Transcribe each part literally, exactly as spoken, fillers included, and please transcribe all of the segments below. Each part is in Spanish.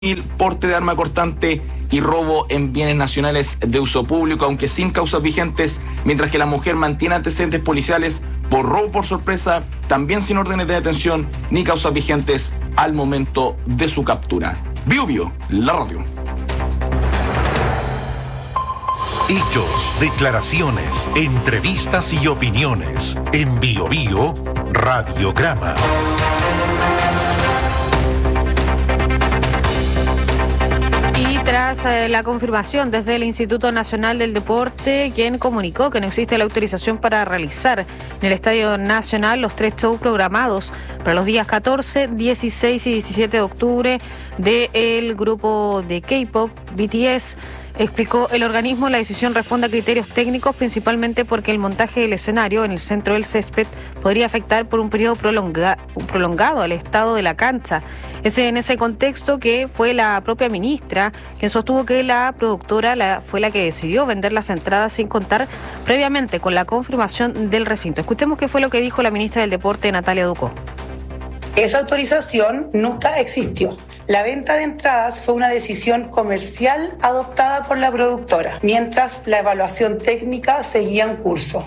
porte de arma cortante y robo en bienes nacionales de uso público, aunque sin causas vigentes, mientras que la mujer mantiene antecedentes policiales por robo por sorpresa, también sin órdenes de detención ni causas vigentes al momento de su captura. Bio Bio, la radio. Hechos, declaraciones, entrevistas y opiniones. En Bio Bio, Radiograma. Y tras eh, la confirmación desde el Instituto Nacional del Deporte, quien comunicó que no existe la autorización para realizar en el Estadio Nacional los tres shows programados para los días catorce, dieciséis y diecisiete de octubre del grupo de K-pop B T S. Explicó el organismo, la decisión responde a criterios técnicos, principalmente porque el montaje del escenario en el centro del césped podría afectar por un periodo prolonga, prolongado al estado de la cancha. Es en ese contexto que fue la propia ministra quien sostuvo que la productora la, fue la que decidió vender las entradas sin contar previamente con la confirmación del recinto. Escuchemos qué fue lo que dijo la ministra del Deporte, Natalia Ducó. Esa autorización nunca existió. La venta de entradas fue una decisión comercial adoptada por la productora, mientras la evaluación técnica seguía en curso.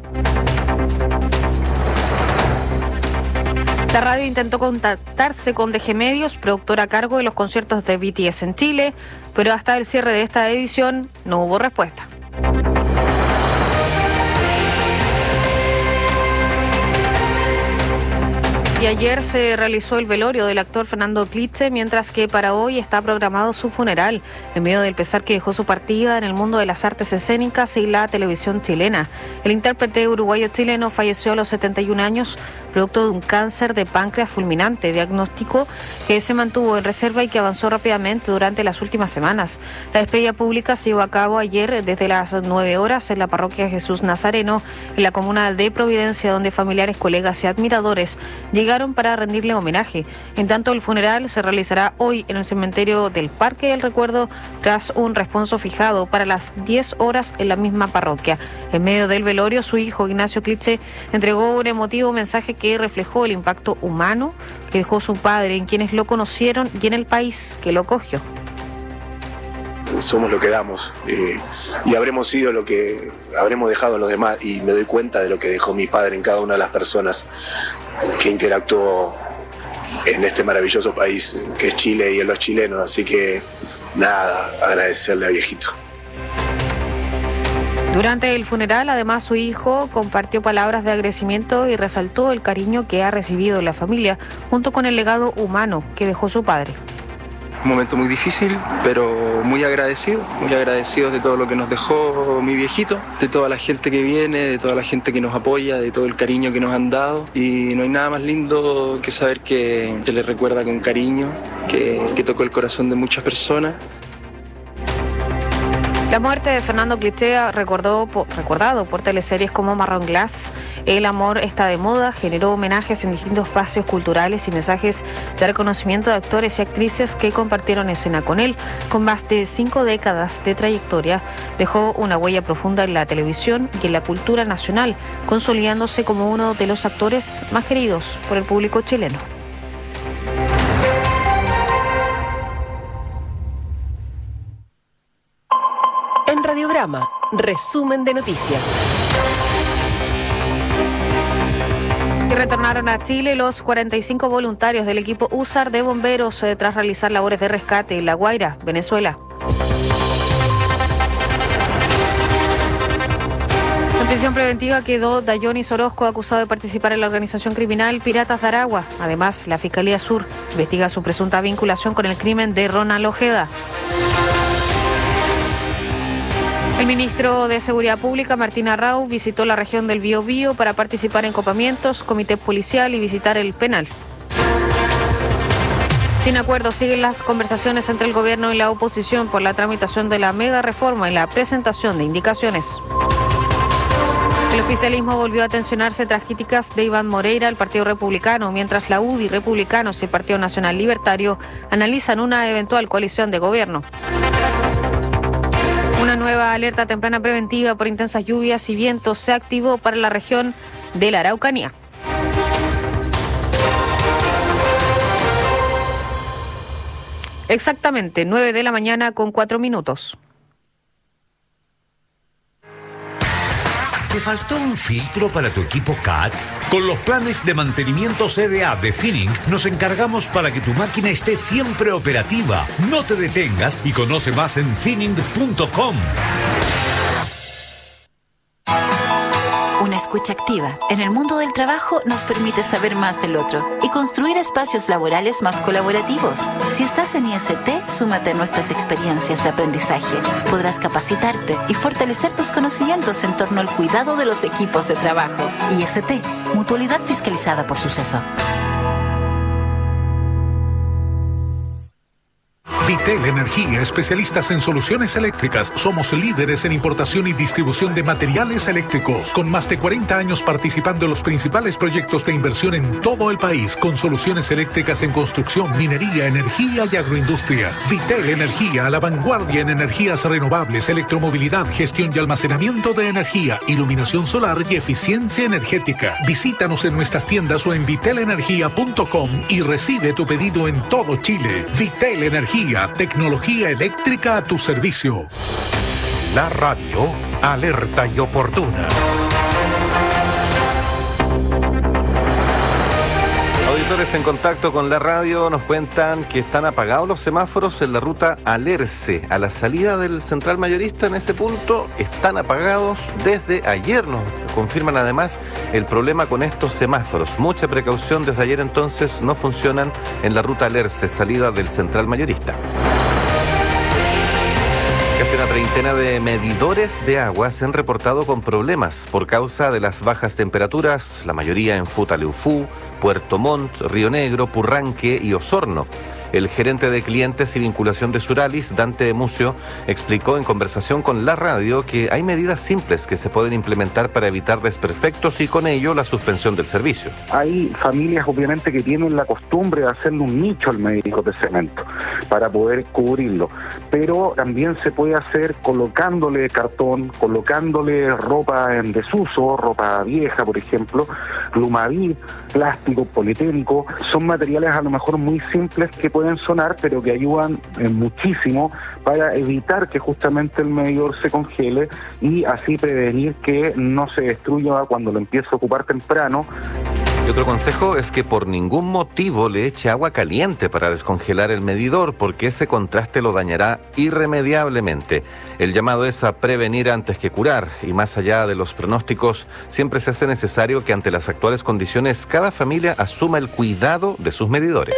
La radio intentó contactarse con D G Medios, productora a cargo de los conciertos de B T S en Chile, pero hasta el cierre de esta edición no hubo respuesta. Y ayer se realizó el velorio del actor Fernando Klitze, mientras que para hoy está programado su funeral, en medio del pesar que dejó su partida en el mundo de las artes escénicas y la televisión chilena. El intérprete uruguayo-chileno falleció a los setenta y un años, producto de un cáncer de páncreas fulminante, diagnóstico que se mantuvo en reserva y que avanzó rápidamente durante las últimas semanas. La despedida pública se llevó a cabo ayer desde las nueve horas en la parroquia Jesús Nazareno, en la comuna de Providencia, donde familiares, colegas y admiradores llegaron para rendirle homenaje. En tanto, el funeral se realizará hoy en el cementerio del Parque del Recuerdo, tras un responso fijado para las diez horas en la misma parroquia. En medio del velorio, su hijo Ignacio Klitze entregó un emotivo mensaje que reflejó el impacto humano que dejó su padre en quienes lo conocieron y en el país que lo acogió. Somos lo que damos eh, y habremos sido lo que habremos dejado en los demás, y me doy cuenta de lo que dejó mi padre en cada una de las personas que interactuó en este maravilloso país que es Chile y en los chilenos, así que nada, agradecerle a viejito. Durante el funeral, además, su hijo compartió palabras de agradecimiento y resaltó el cariño que ha recibido la familia, junto con el legado humano que dejó su padre. Un momento muy difícil, pero muy agradecido, muy agradecidos de todo lo que nos dejó mi viejito, de toda la gente que viene, de toda la gente que nos apoya, de todo el cariño que nos han dado, y no hay nada más lindo que saber que se le recuerda con cariño, que, que tocó el corazón de muchas personas. La muerte de Fernando Klitze, recordó, recordado por teleseries como Marrón Glass, El amor está de moda, generó homenajes en distintos espacios culturales y mensajes de reconocimiento de actores y actrices que compartieron escena con él. Con más de cinco décadas de trayectoria, dejó una huella profunda en la televisión y en la cultura nacional, consolidándose como uno de los actores más queridos por el público chileno. En Radiograma, resumen de noticias. Y retornaron a Chile los cuarenta y cinco voluntarios del equipo U S A R de bomberos eh, tras realizar labores de rescate en La Guaira, Venezuela. En prisión preventiva quedó Dayonis Orozco, acusado de participar en la organización criminal Piratas de Aragua. Además, la Fiscalía Sur investiga su presunta vinculación con el crimen de Ronald Ojeda. El ministro de Seguridad Pública, Martín Arrau, visitó la región del Biobío para participar en copamientos, comité policial y visitar el penal. Sin acuerdo, siguen las conversaciones entre el gobierno y la oposición por la tramitación de la mega reforma y la presentación de indicaciones. El oficialismo volvió a tensionarse tras críticas de Iván Moreira al Partido Republicano, mientras la U D I, Republicanos y el Partido Nacional Libertario analizan una eventual coalición de gobierno. Una nueva alerta temprana preventiva por intensas lluvias y vientos se activó para la región de la Araucanía. Exactamente, nueve de la mañana con cuatro minutos. ¿Te faltó un filtro para tu equipo C A T? Con los planes de mantenimiento C D A de Finning nos encargamos para que tu máquina esté siempre operativa. No te detengas y conoce más en finning punto com. Una escucha activa en el mundo del trabajo nos permite saber más del otro y construir espacios laborales más colaborativos. Si estás en I S T, súmate a nuestras experiencias de aprendizaje. Podrás capacitarte y fortalecer tus conocimientos en torno al cuidado de los equipos de trabajo. I S T, mutualidad fiscalizada por Suceso. Vitel Energía, especialistas en soluciones eléctricas. Somos líderes en importación y distribución de materiales eléctricos, con más de cuarenta años participando en los principales proyectos de inversión en todo el país, con soluciones eléctricas en construcción, minería, energía y agroindustria. Vitel Energía, a la vanguardia en energías renovables, electromovilidad, gestión y almacenamiento de energía, iluminación solar y eficiencia energética. Visítanos en nuestras tiendas o en vitel energía punto com y recibe tu pedido en todo Chile. Vitel Energía, tecnología eléctrica a tu servicio. La radio, alerta y oportuna. Auditores en contacto con la radio nos cuentan que están apagados los semáforos en la ruta Alerce. A la salida del Central Mayorista, en ese punto, están apagados desde ayer. Nos confirman además el problema con estos semáforos. Mucha precaución, desde ayer entonces no funcionan en la ruta Alerce, salida del Central Mayorista. Casi una treintena de medidores de agua se han reportado con problemas por causa de las bajas temperaturas, la mayoría en Futaleufú, Puerto Montt, Río Negro, Purranque y Osorno. El gerente de clientes y vinculación de Suralis, Dante Mucio, explicó en conversación con la radio que hay medidas simples que se pueden implementar para evitar desperfectos y con ello la suspensión del servicio. Hay familias obviamente que tienen la costumbre de hacerle un nicho al medidor de cemento para poder cubrirlo, pero también se puede hacer colocándole cartón, colocándole ropa en desuso, ropa vieja por ejemplo, Lumaví, plástico, politénico, son materiales a lo mejor muy simples que pueden pueden sonar, pero que ayudan eh, muchísimo para evitar que justamente el medidor se congele y así prevenir que no se destruya cuando lo empiece a ocupar temprano. Y otro consejo es que por ningún motivo le eche agua caliente para descongelar el medidor, porque ese contraste lo dañará irremediablemente. El llamado es a prevenir antes que curar, y más allá de los pronósticos, siempre se hace necesario que ante las actuales condiciones cada familia asuma el cuidado de sus medidores.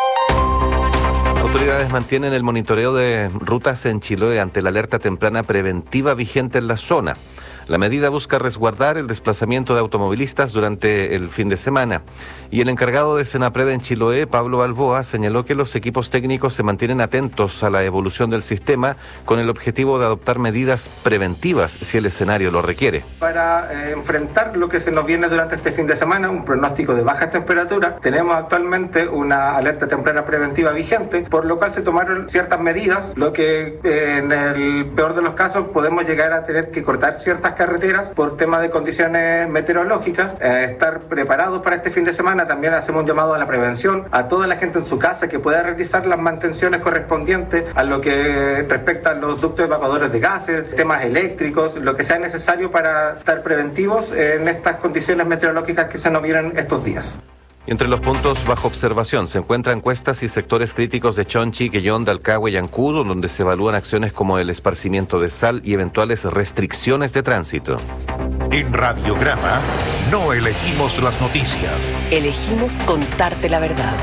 Autoridades mantienen el monitoreo de rutas en Chiloé ante la alerta temprana preventiva vigente en la zona. La medida busca resguardar el desplazamiento de automovilistas durante el fin de semana. Y el encargado de Senapred en Chiloé, Pablo Balboa, señaló que los equipos técnicos se mantienen atentos a la evolución del sistema con el objetivo de adoptar medidas preventivas si el escenario lo requiere. Para eh, enfrentar lo que se nos viene durante este fin de semana, un pronóstico de bajas temperaturas, tenemos actualmente una alerta temprana preventiva vigente, por lo cual se tomaron ciertas medidas, lo que eh, en el peor de los casos podemos llegar a tener que cortar ciertas carreteras por tema de condiciones meteorológicas, eh, estar preparados para este fin de semana. También hacemos un llamado a la prevención a toda la gente en su casa que pueda realizar las mantenciones correspondientes a lo que respecta a los ductos evacuadores de gases, temas eléctricos, lo que sea necesario para estar preventivos en estas condiciones meteorológicas que se nos vienen estos días. Y entre los puntos bajo observación se encuentran cuestas y sectores críticos de Chonchi, Quellón, Dalcahue y Ancud, donde se evalúan acciones como el esparcimiento de sal y eventuales restricciones de tránsito. En Radiograma no elegimos las noticias. Elegimos contarte la verdad.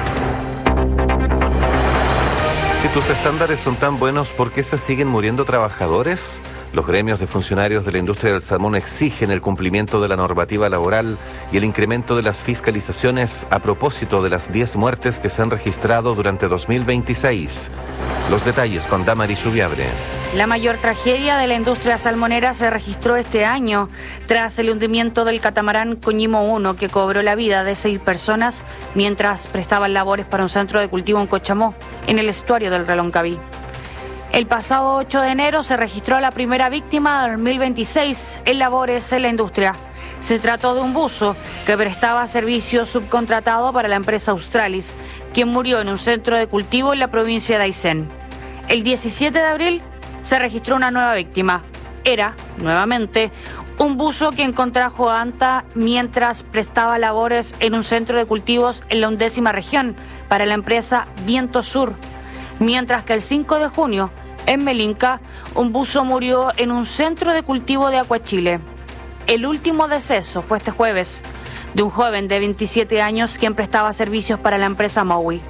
Si tus estándares son tan buenos, ¿por qué se siguen muriendo trabajadores? Los gremios de funcionarios de la industria del salmón exigen el cumplimiento de la normativa laboral y el incremento de las fiscalizaciones a propósito de las diez muertes que se han registrado durante dos mil veintiséis. Los detalles con Damaris Ubiabre. La mayor tragedia de la industria salmonera se registró este año tras el hundimiento del catamarán Coñimo uno, que cobró la vida de seis personas mientras prestaban labores para un centro de cultivo en Cochamó, en el estuario del Reloncaví. El pasado ocho de enero se registró la primera víctima de dos mil veintiséis en labores en la industria. Se trató de un buzo que prestaba servicio subcontratado para la empresa Australis, quien murió en un centro de cultivo en la provincia de Aysén. El diecisiete de abril se registró una nueva víctima. Era, nuevamente, un buzo quien contrajo ANTA mientras prestaba labores en un centro de cultivos en la undécima región para la empresa Viento Sur. Mientras que el cinco de junio, en Melinca, un buzo murió en un centro de cultivo de Acuachile. El último deceso fue este jueves, de un joven de veintisiete años quien prestaba servicios para la empresa Mowi.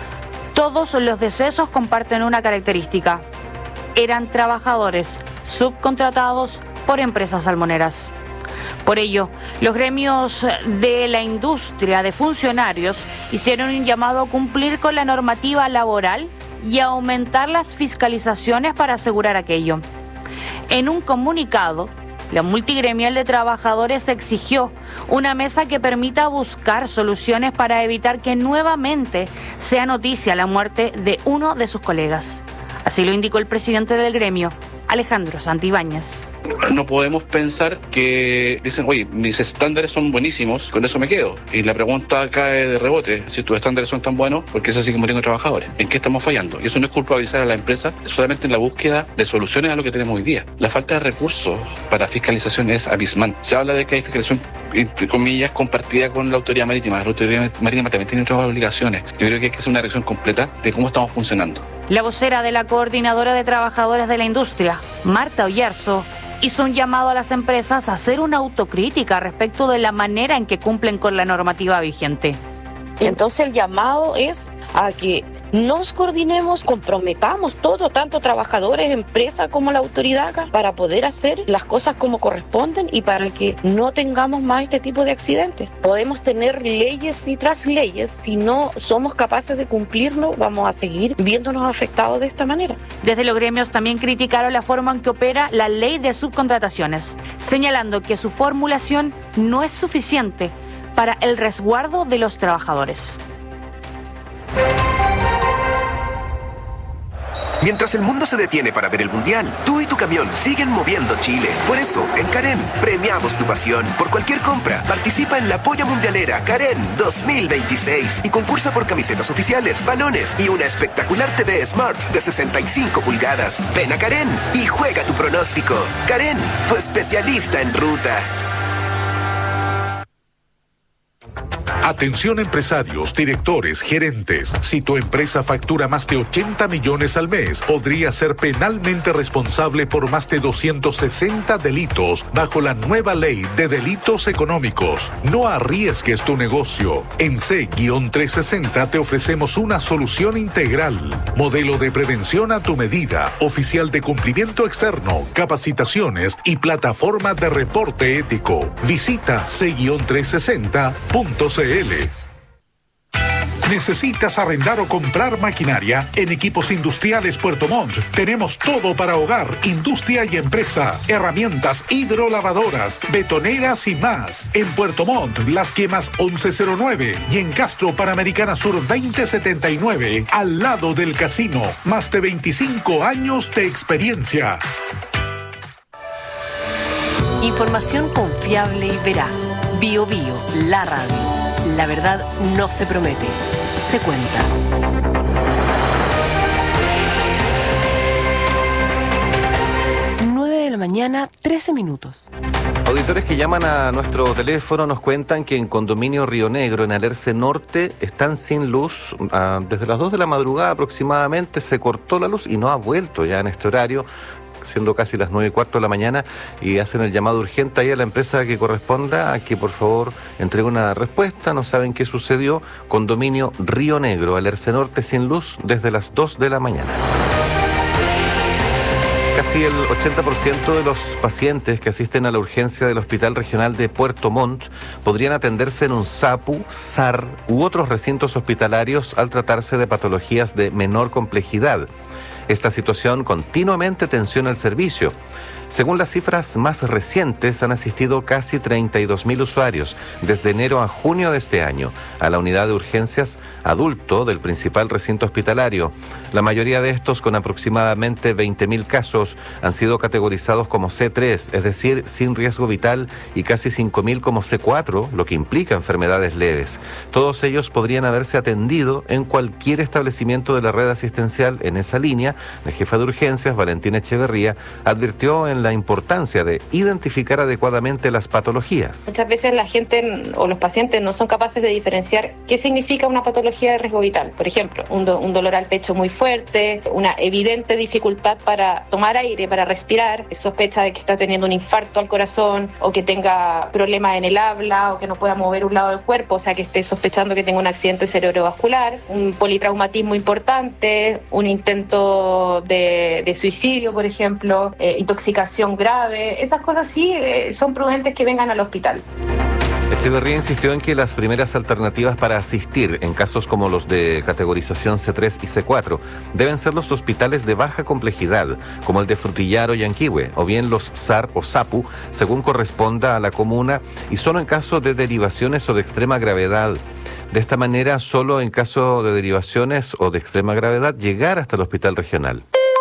Todos los decesos comparten una característica: eran trabajadores subcontratados por empresas salmoneras. Por ello, los gremios de la industria de funcionarios hicieron un llamado a cumplir con la normativa laboral y a aumentar las fiscalizaciones para asegurar aquello. En un comunicado, la multigremial de trabajadores exigió una mesa que permita buscar soluciones para evitar que nuevamente sea noticia la muerte de uno de sus colegas. Así lo indicó el presidente del gremio, Alejandro Santibáñez. No podemos pensar que dicen, oye, mis estándares son buenísimos, con eso me quedo. Y la pregunta cae de rebote: si tus estándares son tan buenos, ¿por qué se siguen muriendo trabajadores? ¿En qué estamos fallando? Y eso no es culpabilizar a la empresa, solamente en la búsqueda de soluciones a lo que tenemos hoy día. La falta de recursos para fiscalización es abismal. Se habla de que hay fiscalización, entre comillas, compartida con la autoridad marítima. La autoridad marítima también tiene otras obligaciones. Yo creo que hay que hacer una revisión completa de cómo estamos funcionando. La vocera de la Coordinadora de Trabajadores de la Industria, Marta Oyarzo, hizo un llamado a las empresas a hacer una autocrítica respecto de la manera en que cumplen con la normativa vigente. Entonces el llamado es a que nos coordinemos, comprometamos todo, tanto trabajadores, empresa como la autoridad acá, para poder hacer las cosas como corresponden y para que no tengamos más este tipo de accidentes. Podemos tener leyes y tras leyes, si no somos capaces de cumplirlo, vamos a seguir viéndonos afectados de esta manera. Desde los gremios también criticaron la forma en que opera la ley de subcontrataciones, señalando que su formulación no es suficiente para el resguardo de los trabajadores. Mientras el mundo se detiene para ver el Mundial, tú y tu camión siguen moviendo Chile. Por eso, en Karen, premiamos tu pasión. Por cualquier compra, participa en la Polla Mundialera Karen dos mil veintiséis y concursa por camisetas oficiales, balones y una espectacular T V Smart de sesenta y cinco pulgadas. Ven a Karen y juega tu pronóstico. Karen, tu especialista en ruta. Atención empresarios, directores, gerentes. Si tu empresa factura más de ochenta millones al mes, podría ser penalmente responsable por más de doscientos sesenta delitos bajo la nueva ley de delitos económicos. No arriesgues tu negocio. En C trescientos sesenta te ofrecemos una solución integral. Modelo de prevención a tu medida, oficial de cumplimiento externo, capacitaciones y plataforma de reporte ético. Visita C trescientos sesenta punto c l. ¿Necesitas arrendar o comprar maquinaria? En Equipos Industriales Puerto Montt tenemos todo para hogar, industria y empresa. Herramientas hidrolavadoras, betoneras y más. En Puerto Montt, Las Quemas once cero nueve y en Castro Panamericana Sur veinte setenta y nueve, al lado del casino. Más de veinticinco años de experiencia. Información confiable y veraz. Bio Bio, la radio. La verdad no se promete, se cuenta. nueve de la mañana, trece minutos. Auditores que llaman a nuestro teléfono nos cuentan que en Condominio Río Negro, en Alerce Norte, están sin luz. Ah, desde las dos de la madrugada aproximadamente se cortó la luz y no ha vuelto ya en este horario, siendo casi las nueve y cuarto de la mañana, y hacen el llamado urgente ahí a la empresa que corresponda a que por favor entregue una respuesta. No saben qué sucedió. Condominio Río Negro, Alerce Norte, sin luz desde las dos de la mañana. Casi el ochenta por ciento de los pacientes que asisten a la urgencia del Hospital Regional de Puerto Montt podrían atenderse en un SAPU, S A R u otros recintos hospitalarios al tratarse de patologías de menor complejidad. Esta situación continuamente tensiona el servicio. Según las cifras más recientes, han asistido casi treinta y dos mil usuarios desde enero a junio de este año a la unidad de urgencias adulto del principal recinto hospitalario. La mayoría de estos, con aproximadamente veinte mil casos, han sido categorizados como C tres, es decir, sin riesgo vital, y casi cinco mil como C cuatro, lo que implica enfermedades leves. Todos ellos podrían haberse atendido en cualquier establecimiento de la red asistencial. En esa línea, la jefa de urgencias, Valentina Echeverría, advirtió en la importancia de identificar adecuadamente las patologías. Muchas veces la gente o los pacientes no son capaces de diferenciar qué significa una patología de riesgo vital. Por ejemplo, un, do, un dolor al pecho muy fuerte, una evidente dificultad para tomar aire, para respirar, sospecha de que está teniendo un infarto al corazón o que tenga problemas en el habla o que no pueda mover un lado del cuerpo, o sea que esté sospechando que tenga un accidente cerebrovascular, un politraumatismo importante, un intento de, de suicidio, por ejemplo, eh, intoxicación grave. Esas cosas sí eh, son prudentes que vengan al hospital. Echeverría insistió en que las primeras alternativas para asistir en casos como los de categorización C tres y C cuatro deben ser los hospitales de baja complejidad, como el de Frutillar o Yanquihue, o bien los S A R o SAPU, según corresponda a la comuna, y solo en caso de derivaciones o de extrema gravedad. De esta manera, solo en caso de derivaciones o de extrema gravedad, llegar hasta el hospital regional.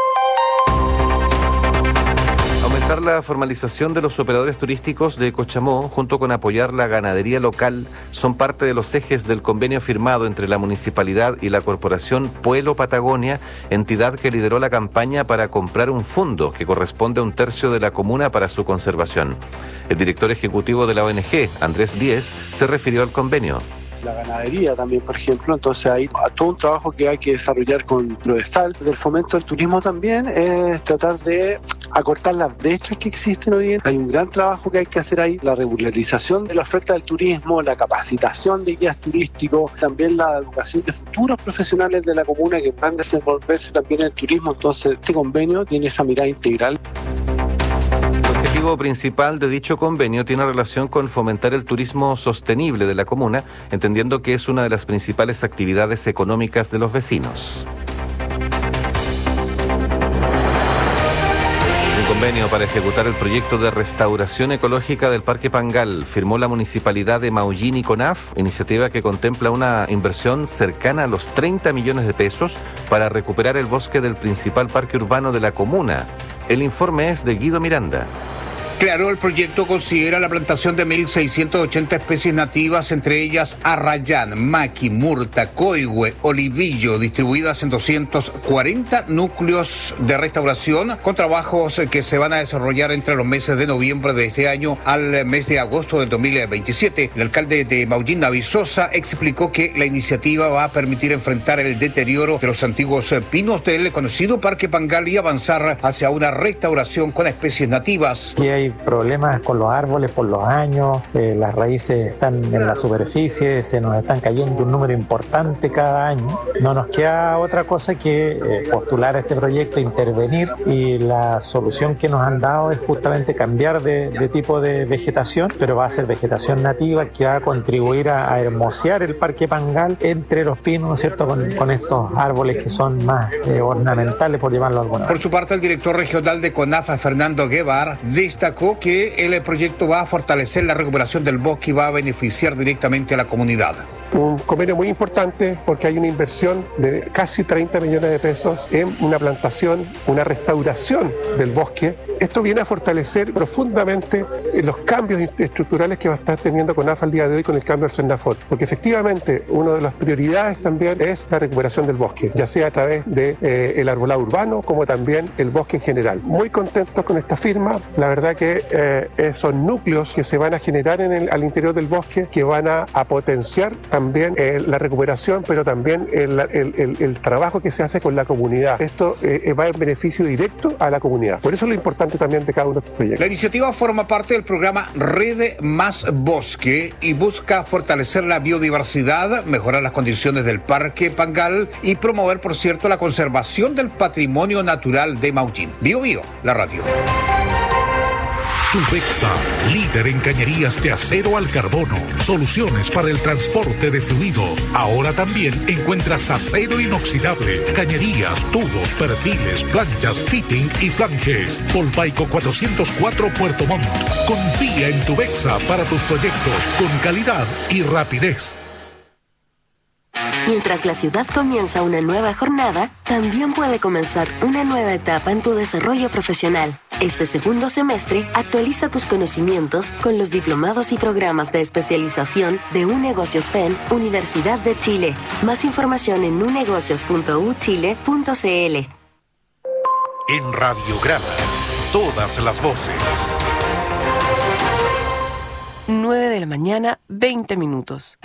La formalización de los operadores turísticos de Cochamó, junto con apoyar la ganadería local, son parte de los ejes del convenio firmado entre la municipalidad y la corporación Puelo Patagonia, entidad que lideró la campaña para comprar un fondo que corresponde a un tercio de la comuna para su conservación. El director ejecutivo de la O N G, Andrés Díez, se refirió al convenio. La ganadería también, por ejemplo, entonces hay todo un trabajo que hay que desarrollar con Prodesal. Del fomento del turismo también es tratar de acortar las brechas que existen hoy en día. Hay un gran trabajo que hay que hacer ahí, la regularización de la oferta del turismo, la capacitación de guías turísticos, también la educación de futuros profesionales de la comuna que van a desenvolverse también en el turismo. Entonces este convenio tiene esa mirada integral. El objetivo principal de dicho convenio tiene relación con fomentar el turismo sostenible de la comuna, entendiendo que es una de las principales actividades económicas de los vecinos. Un convenio para ejecutar el proyecto de restauración ecológica del Parque Pangal firmó la municipalidad de Maullín y CONAF, iniciativa que contempla una inversión cercana a los treinta millones de pesos para recuperar el bosque del principal parque urbano de la comuna. El informe es de Guido Miranda. Claro, el proyecto considera la plantación de mil seiscientas ochenta especies nativas, entre ellas arrayán, maqui, murta, coihue, olivillo, distribuidas en doscientos cuarenta núcleos de restauración, con trabajos que se van a desarrollar entre los meses de noviembre de este año al mes de agosto del dos mil veintisiete. El alcalde de Maullín, David Sosa, explicó que la iniciativa va a permitir enfrentar el deterioro de los antiguos pinos del conocido Parque Pangal y avanzar hacia una restauración con especies nativas. Y hay problemas con los árboles por los años, eh, las raíces están en la superficie, se nos están cayendo un número importante cada año. No nos queda otra cosa que eh, postular a este proyecto, intervenir, y la solución que nos han dado es justamente cambiar de, de tipo de vegetación, pero va a ser vegetación nativa que va a contribuir a, a hermosear el Parque Pangal entre los pinos, ¿no es cierto?, con, con estos árboles que son más eh, ornamentales, por llamarlo de alguna manera. Por su parte, el director regional de CONAF, Fernando Guevara, destacó que el proyecto va a fortalecer la recuperación del bosque y va a beneficiar directamente a la comunidad. Un convenio muy importante porque hay una inversión de casi treinta millones de pesos en una plantación, una restauración del bosque. Esto viene a fortalecer profundamente los cambios estructurales que va a estar teniendo CONAF al día de hoy con el cambio del Senafort, porque efectivamente una de las prioridades también es la recuperación del bosque, ya sea a través del de, eh, arbolado urbano como también el bosque en general. Muy contentos con esta firma, la verdad que eh, son núcleos que se van a generar en el, al interior del bosque que van a, a potenciar también también eh, la recuperación, pero también el, el, el, el trabajo que se hace con la comunidad. Esto eh, va en beneficio directo a la comunidad. Por eso es lo importante también de cada uno de estos proyectos. La iniciativa forma parte del programa Red Más Bosque y busca fortalecer la biodiversidad, mejorar las condiciones del Parque Pangal y promover, por cierto, la conservación del patrimonio natural de Maullín. Bio Bio, la radio. Tubexa, líder en cañerías de acero al carbono. Soluciones para el transporte de fluidos. Ahora también encuentras acero inoxidable, cañerías, tubos, perfiles, planchas, fitting y flanges. Polpaico cuatrocientos cuatro Puerto Montt. Confía en Tubexa para tus proyectos con calidad y rapidez. Mientras la ciudad comienza una nueva jornada, también puede comenzar una nueva etapa en tu desarrollo profesional. Este segundo semestre, actualiza tus conocimientos con los diplomados y programas de especialización de UNegocios F E N, Universidad de Chile. Más información en unegocios punto u chile punto c l. En Radiograma, todas las voces. nueve de la mañana, veinte minutos.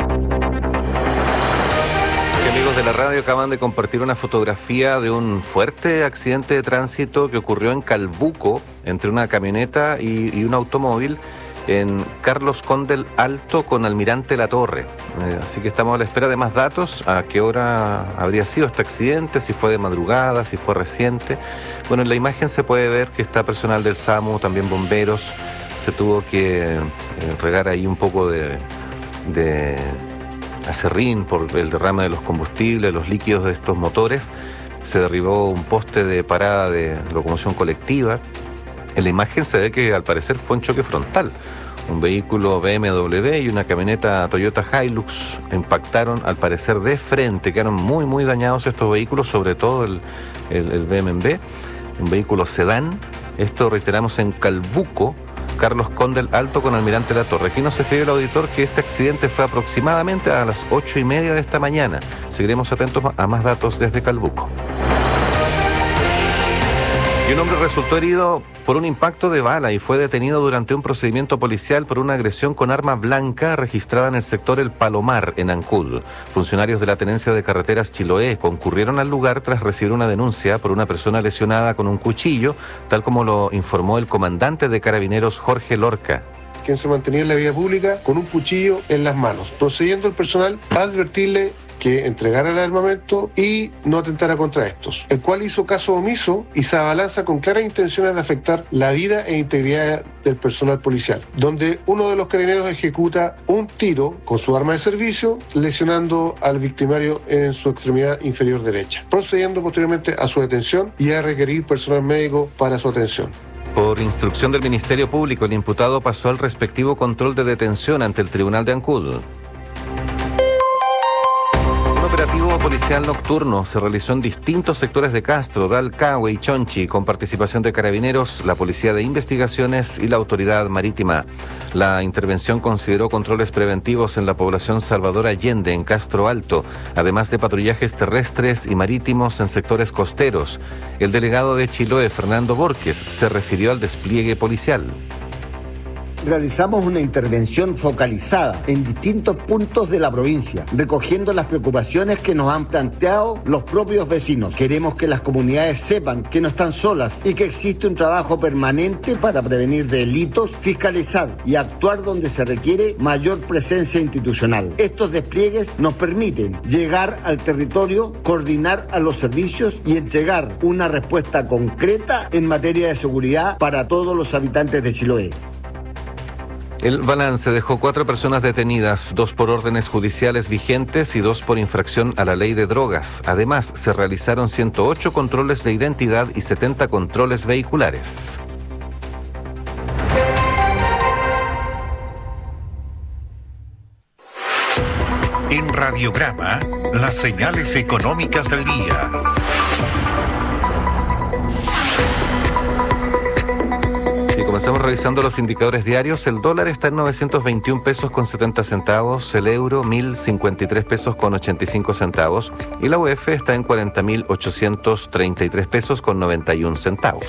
Amigos de la radio, acaban de compartir una fotografía de un fuerte accidente de tránsito que ocurrió en Calbuco entre una camioneta y, y un automóvil en Carlos Condel Alto con Almirante La Torre. Eh, así que estamos a la espera de más datos, a qué hora habría sido este accidente, si fue de madrugada, si fue reciente. Bueno, en la imagen se puede ver que está personal del SAMU, también bomberos. Se tuvo que eh, regar ahí un poco de... de acerrín por el derrame de los combustibles, los líquidos de estos motores. Se derribó un poste de parada de locomoción colectiva. En la imagen se ve que al parecer fue un choque frontal. Un vehículo B M W y una camioneta Toyota Hilux impactaron al parecer de frente. Quedaron muy muy dañados estos vehículos, sobre todo el, el, el B M W, un vehículo sedán. Esto reiteramos en Calbuco, Carlos Condel Alto con Almirante La Torre. Aquí nos escribe el auditor que este accidente fue aproximadamente a las ocho y media de esta mañana. Seguiremos atentos a más datos desde Calbuco. Y un hombre resultó herido por un impacto de bala y fue detenido durante un procedimiento policial por una agresión con arma blanca registrada en el sector El Palomar, en Ancud. Funcionarios de la Tenencia de Carreteras Chiloé concurrieron al lugar tras recibir una denuncia por una persona lesionada con un cuchillo, tal como lo informó el comandante de Carabineros Jorge Lorca, quien se mantenía en la vía pública con un cuchillo en las manos, procediendo el personal a advertirle que entregara el armamento y no atentara contra estos, el cual hizo caso omiso y se abalanza con claras intenciones de afectar la vida e integridad del personal policial, donde uno de los carabineros ejecuta un tiro con su arma de servicio, lesionando al victimario en su extremidad inferior derecha, procediendo posteriormente a su detención y a requerir personal médico para su atención. Por instrucción del Ministerio Público, el imputado pasó al respectivo control de detención ante el Tribunal de Ancud. Operativo policial nocturno se realizó en distintos sectores de Castro, Dalcahue y Chonchi, con participación de carabineros, la Policía de Investigaciones y la Autoridad Marítima. La intervención consideró controles preventivos en la población Salvador Allende, en Castro Alto, además de patrullajes terrestres y marítimos en sectores costeros. El delegado de Chiloé, Fernando Borges, se refirió al despliegue policial. Realizamos una intervención focalizada en distintos puntos de la provincia, recogiendo las preocupaciones que nos han planteado los propios vecinos. Queremos que las comunidades sepan que no están solas y que existe un trabajo permanente para prevenir delitos, fiscalizar y actuar donde se requiere mayor presencia institucional. Estos despliegues nos permiten llegar al territorio, coordinar a los servicios y entregar una respuesta concreta en materia de seguridad para todos los habitantes de Chiloé. El balance dejó cuatro personas detenidas, dos por órdenes judiciales vigentes y dos por infracción a la ley de drogas. Además, se realizaron ciento ocho controles de identidad y setenta controles vehiculares. En Radiograma, las señales económicas del día. Comenzamos revisando los indicadores diarios. El dólar está en novecientos veintiún pesos con setenta centavos, el euro mil cincuenta y tres pesos con ochenta y cinco centavos y la U F está en cuarenta mil ochocientos treinta y tres pesos con noventa y un centavos.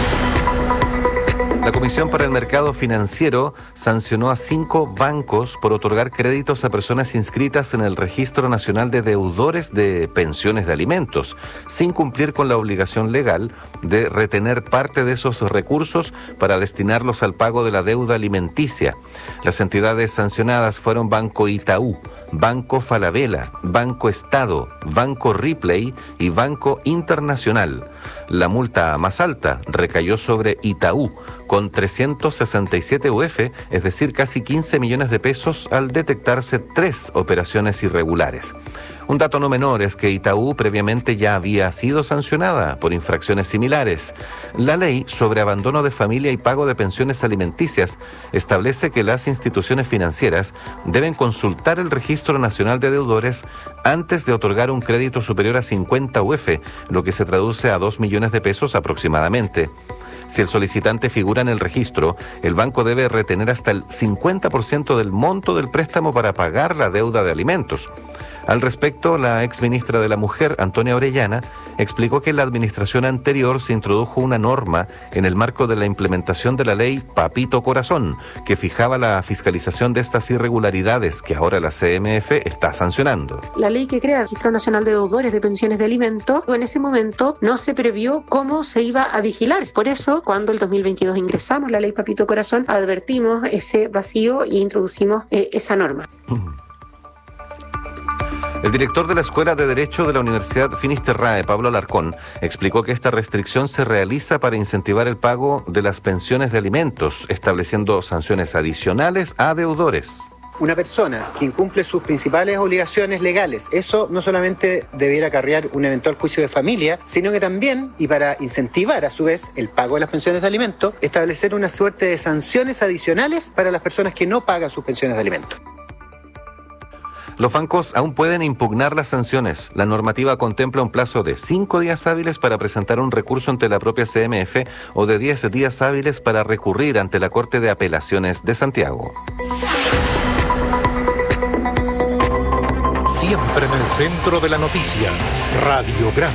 La Comisión para el Mercado Financiero sancionó a cinco bancos por otorgar créditos a personas inscritas en el Registro Nacional de Deudores de Pensiones de Alimentos, sin cumplir con la obligación legal de retener parte de esos recursos para destinarlos al pago de la deuda alimenticia. Las entidades sancionadas fueron Banco Itaú, Banco Falabella, Banco Estado, Banco Ripley y Banco Internacional. La multa más alta recayó sobre Itaú, con trescientos sesenta y siete U F, es decir, casi quince millones de pesos al detectarse tres operaciones irregulares. Un dato no menor es que Itaú previamente ya había sido sancionada por infracciones similares. La ley sobre abandono de familia y pago de pensiones alimenticias establece que las instituciones financieras deben consultar el Registro Nacional de Deudores antes de otorgar un crédito superior a cincuenta U F, lo que se traduce a dos millones de pesos aproximadamente. Si el solicitante figura en el registro, el banco debe retener hasta el cincuenta por ciento del monto del préstamo para pagar la deuda de alimentos. Al respecto, la exministra de la Mujer, Antonia Orellana, explicó que en la administración anterior se introdujo una norma en el marco de la implementación de la ley Papito Corazón, que fijaba la fiscalización de estas irregularidades que ahora la C M F está sancionando. La ley que crea el Registro Nacional de Deudores de Pensiones de Alimentos, en ese momento no se previó cómo se iba a vigilar. Por eso, cuando el dos mil veintidós ingresamos la ley Papito Corazón, advertimos ese vacío e introducimos eh, esa norma. El director de la Escuela de Derecho de la Universidad Finisterrae, Pablo Alarcón, explicó que esta restricción se realiza para incentivar el pago de las pensiones de alimentos, estableciendo sanciones adicionales a deudores. Una persona que incumple sus principales obligaciones legales, eso no solamente debiera acarrear un eventual juicio de familia, sino que también, y para incentivar a su vez el pago de las pensiones de alimentos, establecer una suerte de sanciones adicionales para las personas que no pagan sus pensiones de alimentos. Los bancos aún pueden impugnar las sanciones. La normativa contempla un plazo de cinco días hábiles para presentar un recurso ante la propia C M F o de diez días hábiles para recurrir ante la Corte de Apelaciones de Santiago. Siempre en el centro de la noticia, Radiograma.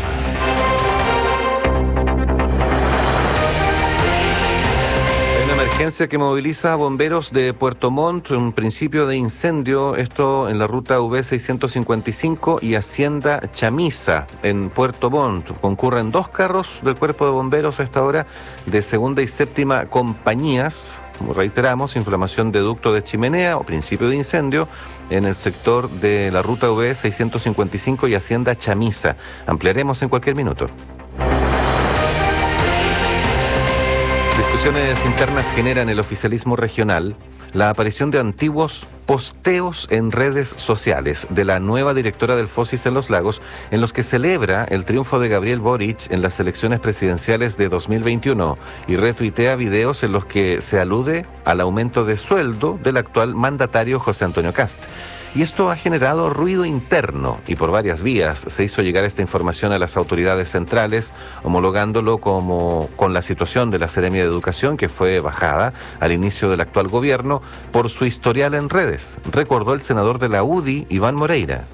Emergencia que moviliza a bomberos de Puerto Montt, un principio de incendio, esto en la ruta V seiscientos cincuenta y cinco y Hacienda Chamisa en Puerto Montt. Concurren dos carros del cuerpo de bomberos a esta hora de segunda y séptima compañías. Como reiteramos, inflamación de ducto de chimenea o principio de incendio en el sector de la ruta V seiscientos cincuenta y cinco y Hacienda Chamisa. Ampliaremos en cualquier minuto. Discusiones internas generan el oficialismo regional la aparición de antiguos posteos en redes sociales de la nueva directora del Fosis en Los Lagos, en los que celebra el triunfo de Gabriel Boric en las elecciones presidenciales de dos mil veintiuno y retuitea videos en los que se alude al aumento de sueldo del actual mandatario José Antonio Kast. Y esto ha generado ruido interno y por varias vías se hizo llegar esta información a las autoridades centrales, homologándolo como con la situación de la Seremia de Educación, que fue bajada al inicio del actual gobierno por su historial en redes, recordó el senador de la U D I, Iván Moreira.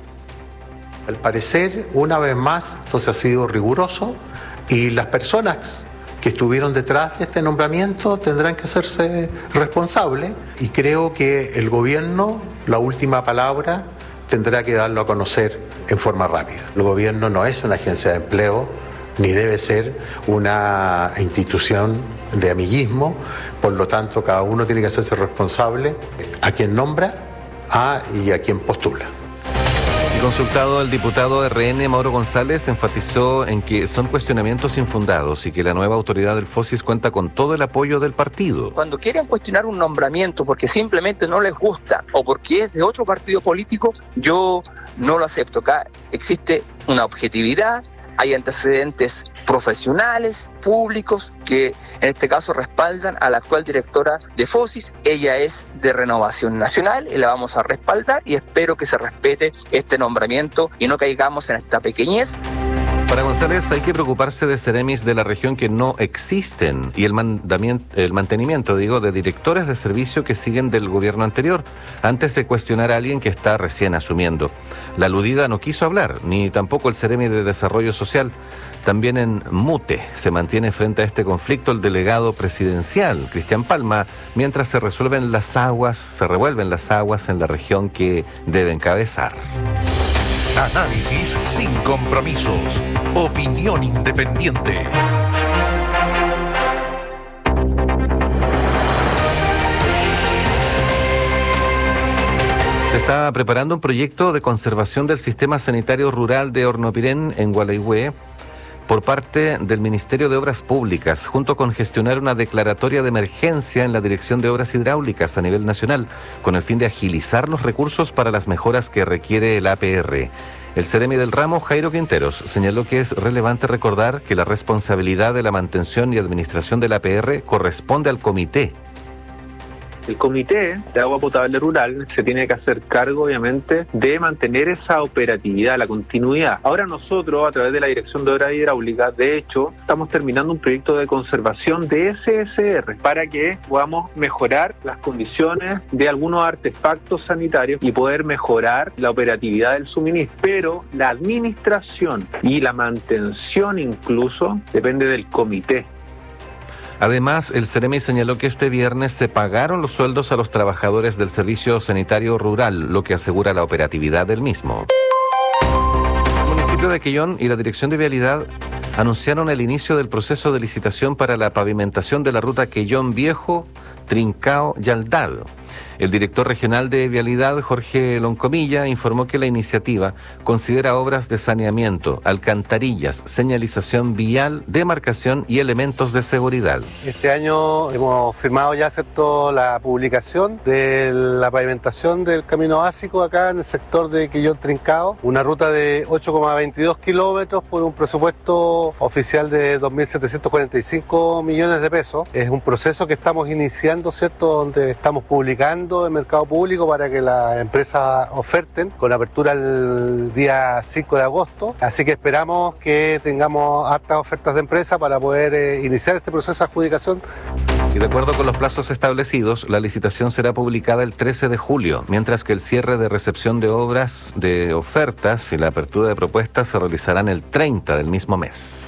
Al parecer, una vez más, entonces ha sido riguroso y las personas que estuvieron detrás de este nombramiento tendrán que hacerse responsables y creo que el gobierno, la última palabra, tendrá que darlo a conocer en forma rápida. El gobierno no es una agencia de empleo, ni debe ser una institución de amiguismo, por lo tanto cada uno tiene que hacerse responsable a quien nombra a, y a quien postula. Consultado, el diputado R N Mauro González enfatizó en que son cuestionamientos infundados y que la nueva autoridad del Fosis cuenta con todo el apoyo del partido. Cuando quieren cuestionar un nombramiento porque simplemente no les gusta o porque es de otro partido político, yo no lo acepto. Acá existe una objetividad, hay antecedentes profesionales, públicos, que en este caso respaldan a la actual directora de Fosis. Ella es de Renovación Nacional y la vamos a respaldar y espero que se respete este nombramiento y no caigamos en esta pequeñez. Para González hay que preocuparse de seremis de la región que no existen y el, mandamiento, el mantenimiento, digo, de directores de servicio que siguen del gobierno anterior, antes de cuestionar a alguien que está recién asumiendo. La aludida no quiso hablar, ni tampoco el seremi de Desarrollo Social. También en Mute se mantiene frente a este conflicto el delegado presidencial, Cristian Palma, mientras se resuelven las aguas, se revuelven las aguas en la región que debe encabezar. Análisis sin compromisos. Opinión independiente. Se está preparando un proyecto de conservación del sistema sanitario rural de Hornopirén en Gualeguay, por parte del Ministerio de Obras Públicas, junto con gestionar una declaratoria de emergencia en la Dirección de Obras Hidráulicas a nivel nacional, con el fin de agilizar los recursos para las mejoras que requiere el A P R. El Seremi del ramo, Jairo Quinteros, señaló que es relevante recordar que la responsabilidad de la mantención y administración del A P R corresponde al comité. El Comité de Agua Potable Rural se tiene que hacer cargo, obviamente, de mantener esa operatividad, la continuidad. Ahora nosotros, a través de la Dirección de Obras Hidráulicas, de hecho, estamos terminando un proyecto de conservación de S S R para que podamos mejorar las condiciones de algunos artefactos sanitarios y poder mejorar la operatividad del suministro. Pero la administración y la mantención incluso depende del comité. Además, el Seremi señaló que este viernes se pagaron los sueldos a los trabajadores del Servicio Sanitario Rural, lo que asegura la operatividad del mismo. El municipio de Quellón y la Dirección de Vialidad anunciaron el inicio del proceso de licitación para la pavimentación de la ruta Quellón Viejo, Trincao y Aldado. El director regional de Vialidad, Jorge Loncomilla, informó que la iniciativa considera obras de saneamiento, alcantarillas, señalización vial, demarcación y elementos de seguridad. Este año hemos firmado ya, ¿cierto?, la publicación de la pavimentación del camino básico acá en el sector de Quellón Trincao, una ruta de ocho coma veintidós kilómetros por un presupuesto oficial de dos mil setecientos cuarenta y cinco millones de pesos. Es un proceso que estamos iniciando, ¿cierto?, donde estamos publicando el mercado público para que las empresas oferten, con apertura el día cinco de agosto, así que esperamos que tengamos hartas ofertas de empresas para poder eh, iniciar este proceso de adjudicación. Y de acuerdo con los plazos establecidos, la licitación será publicada el trece de julio, mientras que el cierre de recepción de obras, de ofertas y la apertura de propuestas se realizarán el treinta del mismo mes.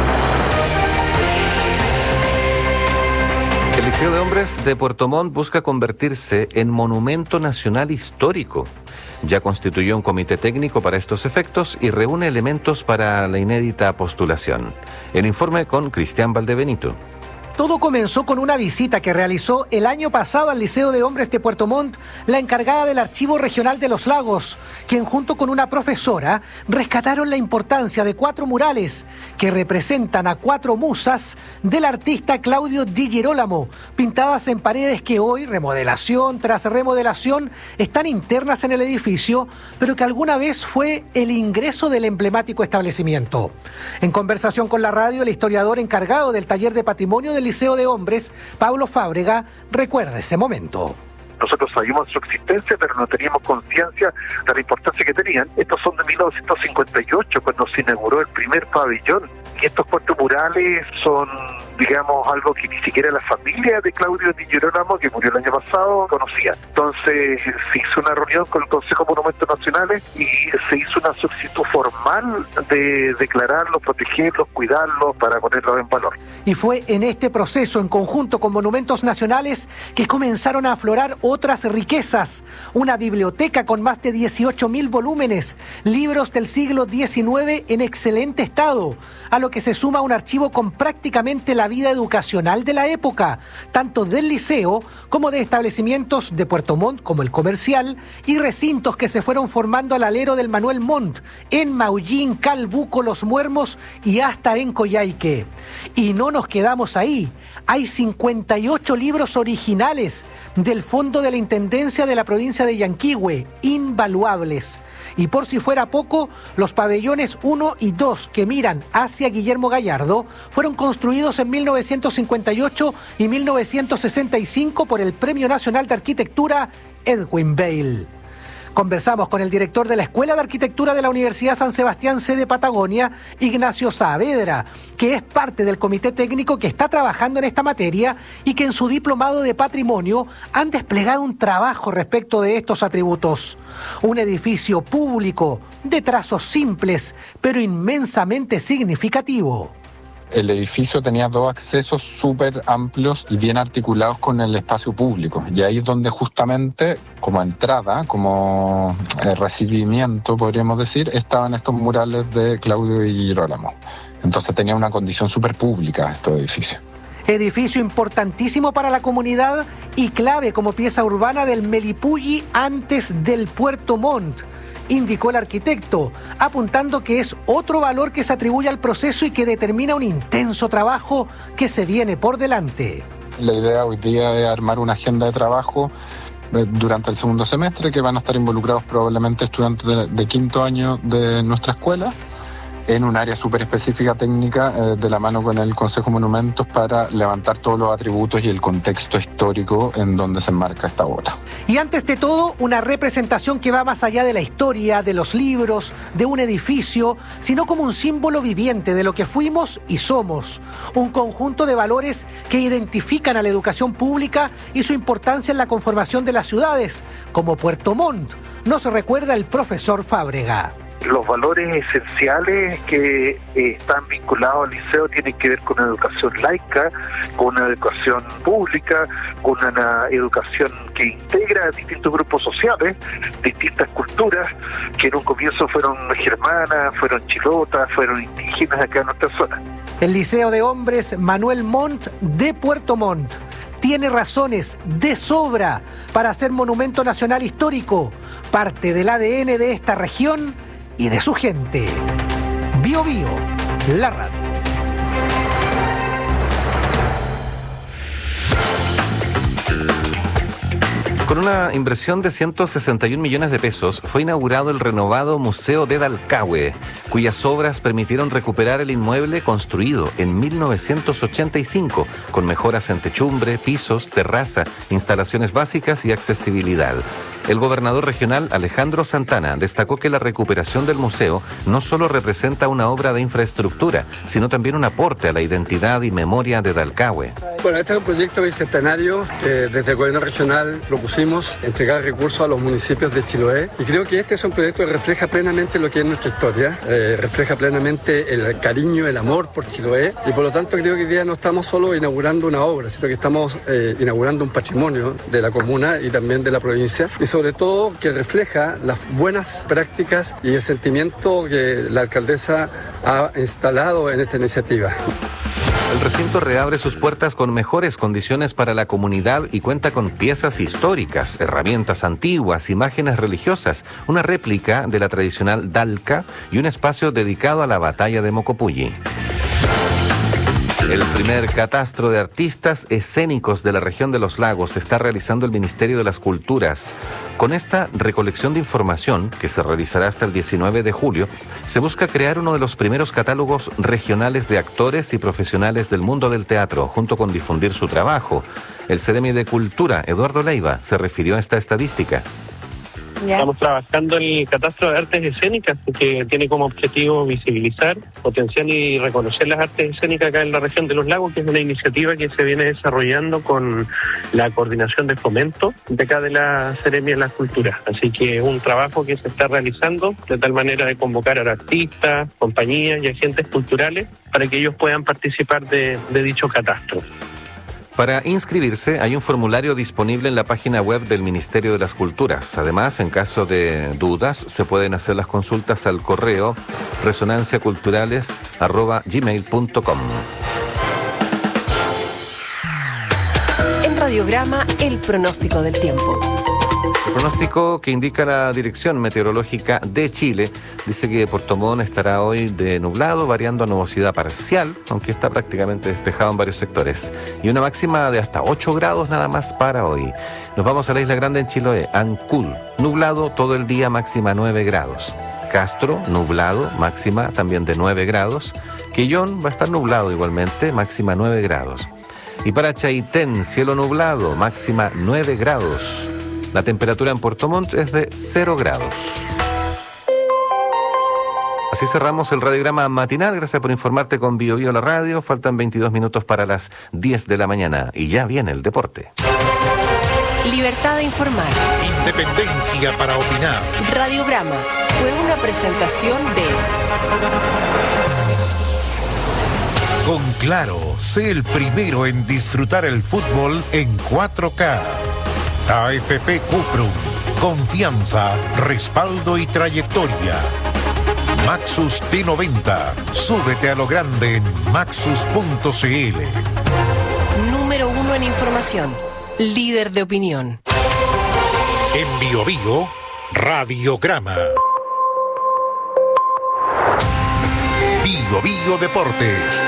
El Liceo de Hombres de Puerto Montt busca convertirse en monumento nacional histórico. Ya constituyó un comité técnico para estos efectos y reúne elementos para la inédita postulación. El informe con Cristian Valdebenito. Todo comenzó con una visita que realizó el año pasado al Liceo de Hombres de Puerto Montt la encargada del Archivo Regional de los Lagos, quien junto con una profesora rescataron la importancia de cuatro murales que representan a cuatro musas del artista Claudio Di Girolamo, pintadas en paredes que hoy, remodelación tras remodelación, están internas en el edificio, pero que alguna vez fue el ingreso del emblemático establecimiento. En conversación con la radio, el historiador encargado del taller de patrimonio del Liceo de Hombres, Pablo Fábrega, recuerda ese momento. Nosotros sabíamos su existencia, pero no teníamos conciencia de la importancia que tenían. Estos son de mil novecientos cincuenta y ocho, cuando se inauguró el primer pabellón. Y estos cuatro murales son, digamos, algo que ni siquiera la familia de Claudio Di Girolamo, que murió el año pasado, conocía. Entonces se hizo una reunión con el Consejo de Monumentos Nacionales y se hizo una solicitud formal de declararlos, protegerlos, cuidarlos, para ponerlos en valor. Y fue en este proceso, en conjunto con Monumentos Nacionales, que comenzaron a aflorar otras riquezas. Una biblioteca con más de dieciocho mil volúmenes, libros del siglo diecinueve en excelente estado, a lo que se suma un archivo con prácticamente la vida educacional de la época, tanto del liceo como de establecimientos de Puerto Montt como el comercial y recintos que se fueron formando al alero del Manuel Montt, en Maullín, Calbuco, Los Muermos y hasta en Coyhaique. Y no nos quedamos ahí. Hay cincuenta y ocho libros originales del Fondo de la Intendencia de la provincia de Yanquihue, invaluables. Y por si fuera poco, los pabellones uno y dos que miran hacia Guillermo Gallardo fueron construidos en mil novecientos cincuenta y ocho y mil novecientos sesenta y cinco por el Premio Nacional de Arquitectura Edwin Bale. Conversamos con el director de la Escuela de Arquitectura de la Universidad San Sebastián Sede Patagonia, Ignacio Saavedra, que es parte del comité técnico que está trabajando en esta materia y que en su diplomado de patrimonio han desplegado un trabajo respecto de estos atributos. Un edificio público de trazos simples, pero inmensamente significativo. El edificio tenía dos accesos súper amplios y bien articulados con el espacio público. Y ahí es donde justamente, como entrada, como eh, recibimiento, podríamos decir, estaban estos murales de Claudio Di Girolamo. Entonces tenía una condición súper pública estos edificios. edificio importantísimo para la comunidad y clave como pieza urbana del Melipulli antes del Puerto Montt, indicó el arquitecto, apuntando que es otro valor que se atribuye al proceso y que determina un intenso trabajo que se viene por delante. La idea hoy día es armar una agenda de trabajo durante el segundo semestre, que van a estar involucrados probablemente estudiantes de, de quinto año de nuestra escuela, en un área súper específica técnica, eh, de la mano con el Consejo Monumentos, para levantar todos los atributos y el contexto histórico en donde se enmarca esta obra. Y antes de todo, una representación que va más allá de la historia, de los libros, de un edificio, sino como un símbolo viviente de lo que fuimos y somos. Un conjunto de valores que identifican a la educación pública y su importancia en la conformación de las ciudades, como Puerto Montt, nos recuerda el profesor Fábrega. Los valores esenciales que eh, están vinculados al liceo tienen que ver con una educación laica, con una educación pública, con una educación que integra distintos grupos sociales, distintas culturas, que en un comienzo fueron germanas, fueron chilotas, fueron indígenas acá en nuestra zona. El Liceo de Hombres Manuel Montt de Puerto Montt tiene razones de sobra para ser monumento nacional histórico, parte del A D N de esta región y de su gente. Bio Bio, la radio. Con una inversión de ciento sesenta y un millones de pesos, fue inaugurado el renovado Museo de Dalcahue, cuyas obras permitieron recuperar el inmueble construido en mil novecientos ochenta y cinco, con mejoras en techumbre, pisos, terraza, instalaciones básicas y accesibilidad. El gobernador regional Alejandro Santana destacó que la recuperación del museo no solo representa una obra de infraestructura, sino también un aporte a la identidad y memoria de Dalcahue. Bueno, este es un proyecto bicentenario que desde el gobierno regional propusimos entregar recursos a los municipios de Chiloé, y creo que este es un proyecto que refleja plenamente lo que es nuestra historia, eh, refleja plenamente el cariño, el amor por Chiloé, y por lo tanto creo que hoy día no estamos solo inaugurando una obra, sino que estamos eh, inaugurando un patrimonio de la comuna y también de la provincia, y sobre todo que refleja las buenas prácticas y el sentimiento que la alcaldesa ha instalado en esta iniciativa. El recinto reabre sus puertas con mejores condiciones para la comunidad y cuenta con piezas históricas, herramientas antiguas, imágenes religiosas, una réplica de la tradicional Dalca y un espacio dedicado a la batalla de Mocopulli. El primer catastro de artistas escénicos de la región de los lagos está realizando el Ministerio de las Culturas. Con esta recolección de información, que se realizará hasta el diecinueve de julio, se busca crear uno de los primeros catálogos regionales de actores y profesionales del mundo del teatro, junto con difundir su trabajo. El C D M I de Cultura, Eduardo Leiva, se refirió a esta estadística. Estamos trabajando en el catastro de artes escénicas, que tiene como objetivo visibilizar, potenciar y reconocer las artes escénicas acá en la región de los lagos, que es una iniciativa que se viene desarrollando con la coordinación de fomento de acá de la C D M I de las Culturas. Así que es un trabajo que se está realizando de tal manera de convocar a artistas, compañías y agentes culturales para que ellos puedan participar de, de dicho catastro. Para inscribirse hay un formulario disponible en la página web del Ministerio de las Culturas. Además, en caso de dudas, se pueden hacer las consultas al correo resonanciaculturales arroba gmail punto com. En Radiograma, el pronóstico del tiempo. El pronóstico que indica la Dirección Meteorológica de Chile dice que Puerto Montt estará hoy de nublado, variando a nubosidad parcial, aunque está prácticamente despejado en varios sectores, y una máxima de hasta ocho grados nada más para hoy. Nos vamos a la Isla Grande en Chiloé, Ancud, nublado todo el día, máxima nueve grados. Castro, nublado, máxima también de nueve grados. Quillón va a estar nublado igualmente, máxima nueve grados. Y para Chaitén, cielo nublado, máxima nueve grados. La temperatura en Puerto Montt es de cero grados. Así cerramos el radiograma matinal. Gracias por informarte con Bio Bio la radio. Faltan veintidós minutos para las diez de la mañana y ya viene el deporte. Libertad de informar. Independencia para opinar. Radiograma fue una presentación de... Con Claro, sé el primero en disfrutar el fútbol en cuatro K. A F P Cuprum, confianza, respaldo y trayectoria. Maxus T noventa, súbete a lo grande en maxus punto c l. Uno en información, líder de opinión. En Bio Bio, Radiograma. Bio Bio Deportes.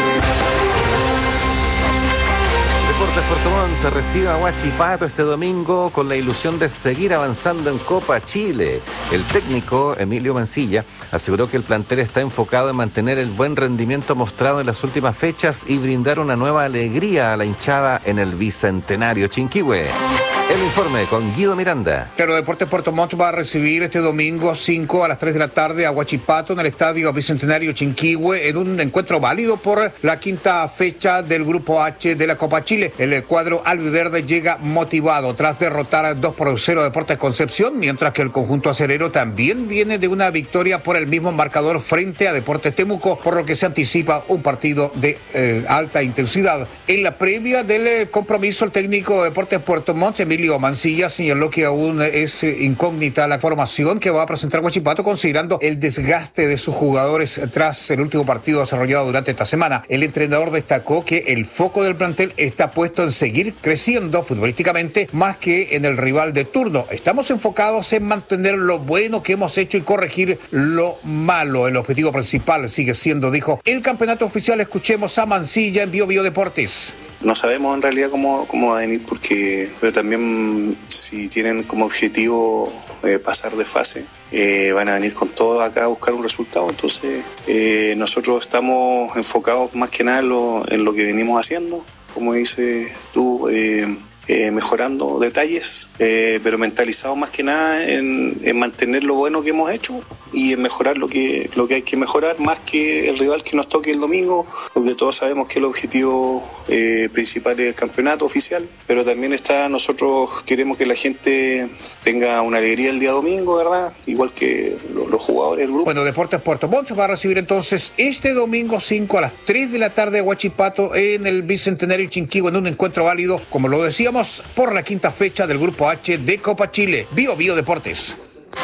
Deportes Puerto Montt recibe a Huachipato este domingo con la ilusión de seguir avanzando en Copa Chile. El técnico Emilio Mancilla aseguró que el plantel está enfocado en mantener el buen rendimiento mostrado en las últimas fechas y brindar una nueva alegría a la hinchada en el Bicentenario Chinquihue. El informe con Guido Miranda. Claro, Deportes Puerto Montt va a recibir este domingo cinco a las tres de la tarde a Huachipato en el Estadio Bicentenario Chinquihue en un encuentro válido por la quinta fecha del Grupo H de la Copa Chile. El cuadro albiverde llega motivado tras derrotar dos por cero a Deportes Concepción, mientras que el conjunto acerero también viene de una victoria por el mismo marcador frente a Deportes Temuco, por lo que se anticipa un partido de eh, alta intensidad. En la previa del eh, compromiso, el técnico de Deportes Puerto Montt, Emilio Mancilla, señaló que aún es incógnita la formación que va a presentar Huachipato, considerando el desgaste de sus jugadores tras el último partido desarrollado durante esta semana. El entrenador destacó que el foco del plantel está puesto en seguir creciendo futbolísticamente más que en el rival de turno. Estamos enfocados en mantener lo bueno que hemos hecho y corregir lo malo. El objetivo principal sigue siendo, dijo, el campeonato oficial. Escuchemos a Mancilla en Bio Bio Deportes. No sabemos en realidad cómo, cómo va a venir, porque pero también si tienen como objetivo eh, pasar de fase, eh, van a venir con todo acá a buscar un resultado. Entonces eh, nosotros estamos enfocados más que nada en lo, en lo que venimos haciendo, como dices tú, eh, eh, mejorando detalles, eh, pero mentalizados más que nada en, en mantener lo bueno que hemos hecho y en mejorar lo que, lo que hay que mejorar, más que el rival que nos toque el domingo, porque todos sabemos que el objetivo eh, principal es el campeonato oficial, pero también está, nosotros queremos que la gente tenga una alegría el día domingo, ¿verdad? Igual que los, los jugadores del grupo. Bueno, Deportes Puerto Montt va a recibir entonces este domingo cinco a las tres de la tarde a Huachipato en el Bicentenario Chinquihue en un encuentro válido, como lo decíamos, por la quinta fecha del Grupo H de Copa Chile. Bio Bio Deportes.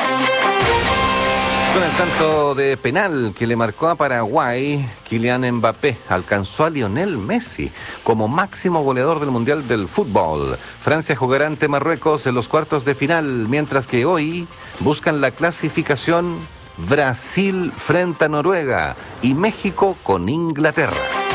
Con el tanto de penal que le marcó a Paraguay, Kylian Mbappé alcanzó a Lionel Messi como máximo goleador del Mundial del Fútbol. Francia jugará ante Marruecos en los cuartos de final, mientras que hoy buscan la clasificación Brasil frente a Noruega y México con Inglaterra.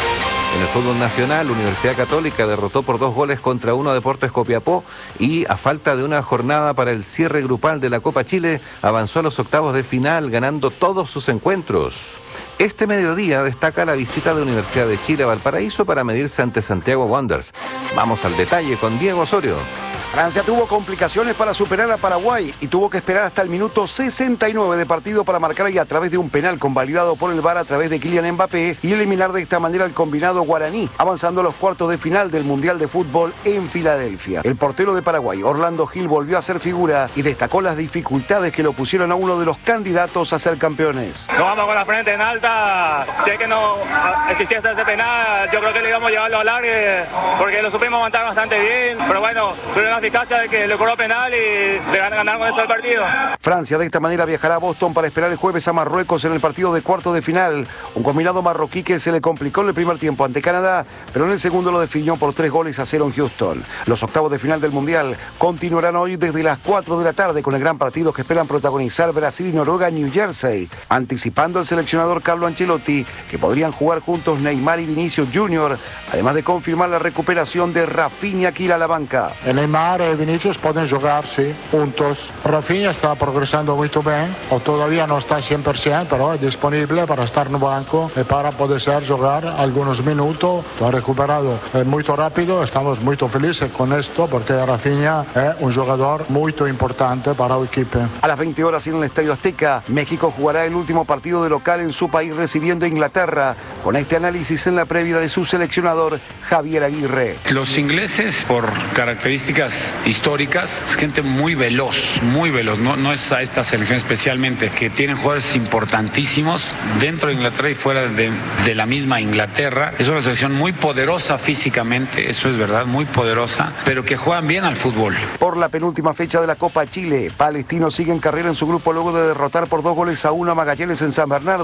En el fútbol nacional, Universidad Católica derrotó por dos goles contra uno a Deportes Copiapó y, a falta de una jornada para el cierre grupal de la Copa Chile, avanzó a los octavos de final ganando todos sus encuentros. Este mediodía destaca la visita de Universidad de Chile a Valparaíso para medirse ante Santiago Wanderers. Vamos al detalle con Diego Osorio. Francia tuvo complicaciones para superar a Paraguay y tuvo que esperar hasta el minuto sesenta y nueve de partido para marcar y a través de un penal convalidado por el V A R a través de Kylian Mbappé y eliminar de esta manera al combinado guaraní, avanzando a los cuartos de final del Mundial de Fútbol en Filadelfia. El portero de Paraguay, Orlando Gil, volvió a ser figura y destacó las dificultades que lo pusieron a uno de los candidatos a ser campeones. Nos vamos con la frente en alta. Si es que no existiese ese penal, yo creo que le íbamos a llevarlo al alargue porque lo supimos aguantar bastante bien, pero bueno, tuvieron la eficacia de que le cobró penal y le ganaron con eso el partido. Francia de esta manera viajará a Boston para esperar el jueves a Marruecos en el partido de cuarto de final. Un combinado marroquí que se le complicó en el primer tiempo ante Canadá, pero en el segundo lo definió por tres goles a cero en Houston. Los octavos de final del Mundial continuarán hoy desde las cuatro de la tarde con el gran partido que esperan protagonizar Brasil y Noruega en New Jersey, anticipando el seleccionador Carlo Ancelotti que podrían jugar juntos Neymar y Vinicius Junior, además de confirmar la recuperación de Rafinha que irá a la banca. Neymar y Vinicius pueden jugar, sí, juntos. Rafinha está progresando muy bien, o todavía no está cien por ciento, pero es disponible para estar en el banco y para poder jugar algunos minutos. Ha recuperado muy rápido, estamos muy felices con esto porque Rafinha es un jugador muy importante para el equipo. A las veinte horas en el Estadio Azteca, México jugará el último partido de local en su país recibiendo a Inglaterra, con este análisis en la previa de su seleccionador Javier Aguirre. Los ingleses, por características históricas, es gente muy veloz, muy veloz, no, no es a esta selección especialmente, que tienen jugadores importantísimos dentro de Inglaterra y fuera de, de la misma Inglaterra. Es una selección muy poderosa físicamente, eso es verdad, muy poderosa, pero que juegan bien al fútbol. Por la penúltima fecha de la Copa Chile, Palestino sigue en carrera en su grupo luego de derrotar por dos goles a uno a Magallanes en San Bernardo y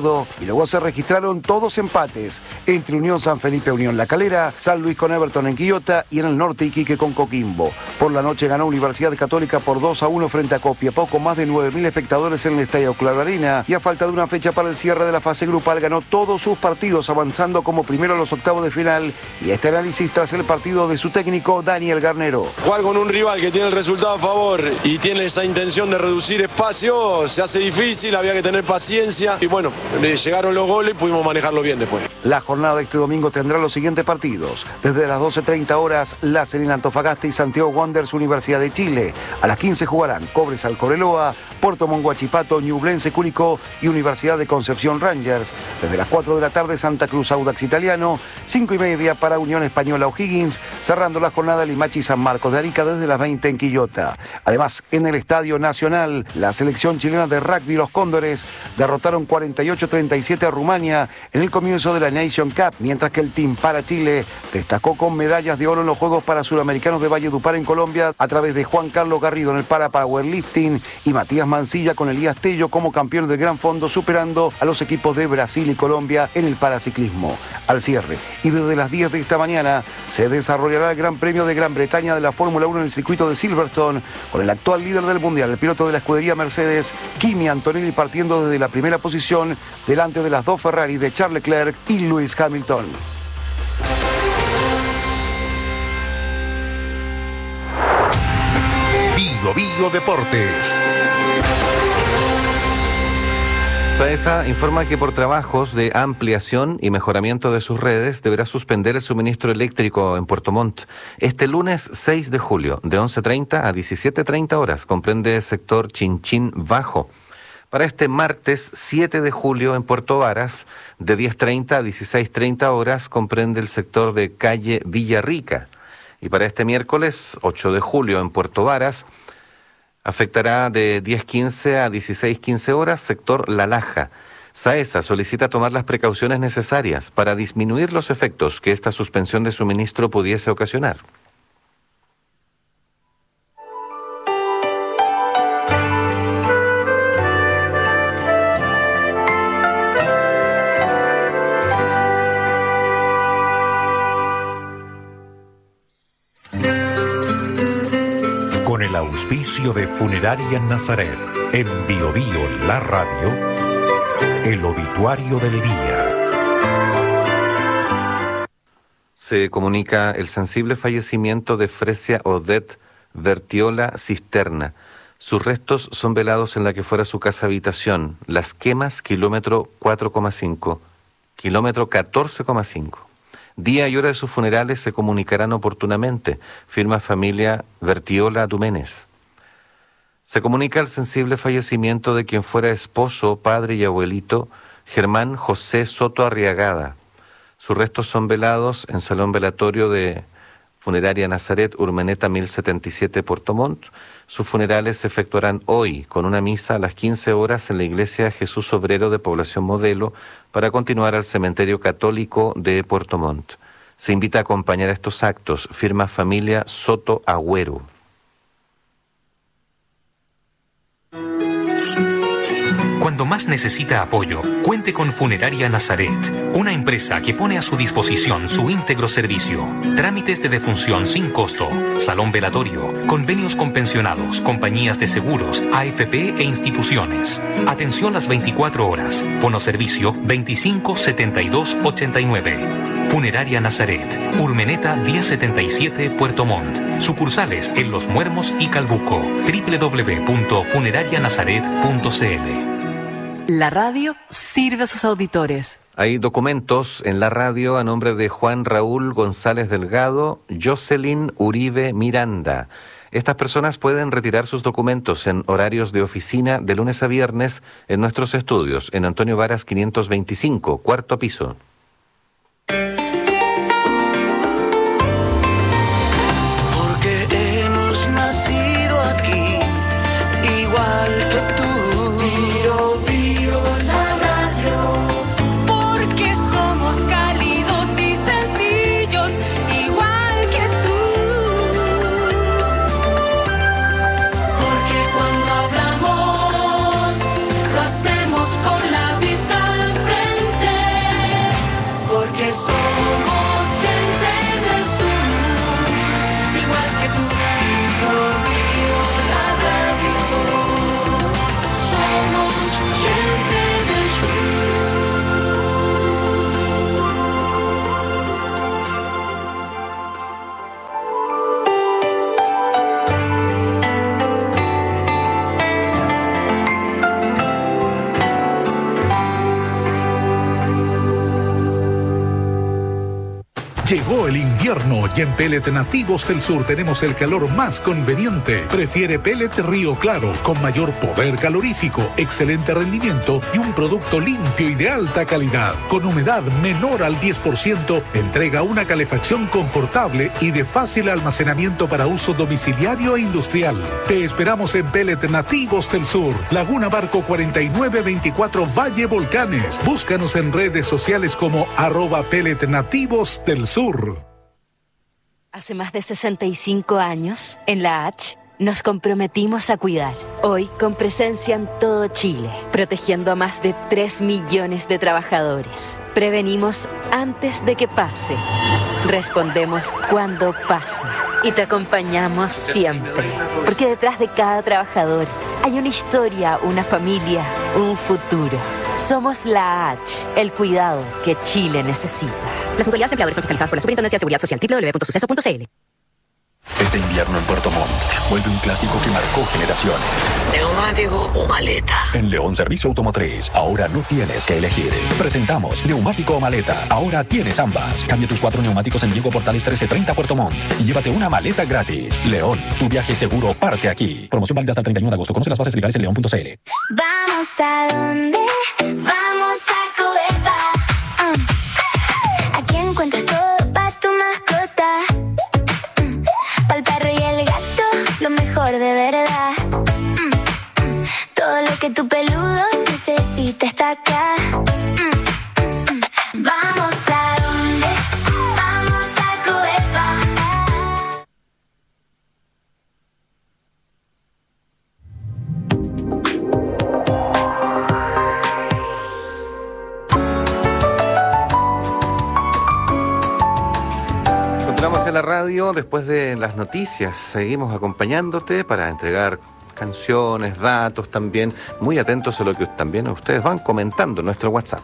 Luego se registraron todos empates entre Unión San Felipe e Unión La Calera, San Luis con Everton en Quillota y en el norte Iquique con Coquimbo. Por la noche ganó Universidad Católica por dos a uno frente a Copia. Poco más de nueve mil espectadores en el Estadio Claro Arena y a falta de una fecha para el cierre de la fase grupal ganó todos sus partidos avanzando como primero a los octavos de final. Y este análisis tras el partido de su técnico Daniel Garnero. Jugar con un rival que tiene el resultado a favor y tiene esa intención de reducir espacio se hace difícil, había que tener paciencia y bueno, llegaron los goles y pudimos manejarlo bien después. La jornada de este domingo tendrá los siguientes partidos. Desde las doce treinta horas, La Serena Antofagasta y Santiago Wanderers Universidad de Chile. A las quince jugarán Cobres Alcoreloa, Puerto Montt Huachipato, Ñublense Curicó y Universidad de Concepción Rangers. Desde las cuatro de la tarde, Santa Cruz Audax Italiano, cinco y media para Unión Española O'Higgins, cerrando la jornada Limachi San Marcos de Arica desde las veinte en Quillota. Además, en el Estadio Nacional, la selección chilena de rugby, los Cóndores, derrotaron cuarenta y ocho treinta y siete a Rumania en el comienzo de la Nation Cup, mientras que el Team para Chile destacó con medallas de oro en los Juegos Parasuramericanos de Valledupar en Colombia a través de Juan Carlos Garrido en el para Powerlifting y Matías Mancilla con Elías Tello como campeones del Gran Fondo, superando a los equipos de Brasil y Colombia en el paraciclismo. Al cierre, y desde las diez de esta mañana, se desarrollará el Gran Premio de Gran Bretaña de la Fórmula uno en el circuito de Silverstone, con el actual líder del Mundial, el piloto de la escudería Mercedes, Kimi Antonelli, partiendo desde la primera posición, delante de las dos Ferrari de Charles Leclerc y Lewis Hamilton. Bio Bio Deportes. SAESA informa que por trabajos de ampliación y mejoramiento de sus redes deberá suspender el suministro eléctrico en Puerto Montt este lunes seis de julio de once treinta a diecisiete treinta horas. Comprende el sector Chinchín Bajo. Para este martes siete de julio en Puerto Varas de diez treinta a dieciséis treinta horas comprende el sector de calle Villarrica. Y para este miércoles ocho de julio en Puerto Varas afectará de diez quince a dieciséis quince horas sector La Laja. SAESA solicita tomar las precauciones necesarias para disminuir los efectos que esta suspensión de suministro pudiese ocasionar. Con el auspicio de Funeraria Nazaret, en Bio Bio La Radio, el obituario del día. Se comunica el sensible fallecimiento de Fresia Odette Vertiola Cisterna. Sus restos son velados en la que fuera su casa habitación, Las Quemas, kilómetro cuatro coma cinco, kilómetro catorce coma cinco. Día y hora de sus funerales se comunicarán oportunamente, firma familia Vertiola Dumenes. Se comunica el sensible fallecimiento de quien fuera esposo, padre y abuelito, Germán José Soto Arriagada. Sus restos son velados en Salón Velatorio de Funeraria Nazaret, Urmeneta mil setenta y siete, Puerto Montt. Sus funerales se efectuarán hoy con una misa a las quince horas en la Iglesia Jesús Obrero de Población Modelo para continuar al Cementerio Católico de Puerto Montt. Se invita a acompañar a estos actos, firma familia Soto Agüero. Cuando más necesita apoyo, cuente con Funeraria Nazaret, una empresa que pone a su disposición su íntegro servicio. Trámites de defunción sin costo, salón velatorio, convenios con pensionados, compañías de seguros, A F P e instituciones. Atención las veinticuatro horas. Fonoservicio veinticinco setenta y dos ochenta y nueve. Funeraria Nazaret, Urmeneta diez setenta y siete, Puerto Montt. Sucursales en Los Muermos y Calbuco. doble u doble u doble u punto funeraria nazaret punto c l. La radio sirve a sus auditores. Hay documentos en la radio a nombre de Juan Raúl González Delgado, Jocelyn Uribe Miranda. Estas personas pueden retirar sus documentos en horarios de oficina de lunes a viernes en nuestros estudios, en Antonio Varas quinientos veinticinco, cuarto piso. Porque hemos nacido aquí, igual que tú. Con la vista al frente. Llegó el invierno y en Pellet Nativos del Sur tenemos el calor más conveniente. Prefiere Pellet Río Claro, con mayor poder calorífico, excelente rendimiento y un producto limpio y de alta calidad. Con humedad menor al diez por ciento, entrega una calefacción confortable y de fácil almacenamiento para uso domiciliario e industrial. Te esperamos en Pellet Nativos del Sur, Laguna Barco cuarenta y nueve veinticuatro Valle Volcanes. Búscanos en redes sociales como arroba Pellet Nativos del Sur. Hace más de sesenta y cinco años, en la H, nos comprometimos a cuidar. Hoy, con presencia en todo Chile, protegiendo a más de tres millones de trabajadores. Prevenimos antes de que pase. Respondemos cuando pase. Y te acompañamos siempre. Porque detrás de cada trabajador hay una historia, una familia, un futuro. Somos la H, el cuidado que Chile necesita. Las mutualidades empleadores son fiscalizadas por la Superintendencia de Seguridad Social. doble u doble u doble u punto suceso punto c l. Este invierno en Puerto Montt vuelve un clásico que marcó generaciones. ¿Neumático o maleta? En León Servicio Automotriz, ahora no tienes que elegir. Presentamos neumático o maleta. Ahora tienes ambas. Cambia tus cuatro neumáticos en Diego Portales trece treinta Puerto Montt y llévate una maleta gratis. León, tu viaje seguro parte aquí. Promoción válida hasta el treinta y uno de agosto. Conoce las bases legales en león punto c l. Vamos a donde, vamos a Covepa. Uh. Aquí encuentras todo para tu mascota. Pa'l perro y el gato, lo mejor de verdad. Mm, mm, todo lo que tu peludo necesita está acá. Mm, mm, mm. Vamos a donde, vamos a Covepa. Continuamos en la radio después de las noticias. Seguimos acompañándote para entregar canciones, datos también. Muy atentos a lo que también ustedes van comentando en nuestro WhatsApp.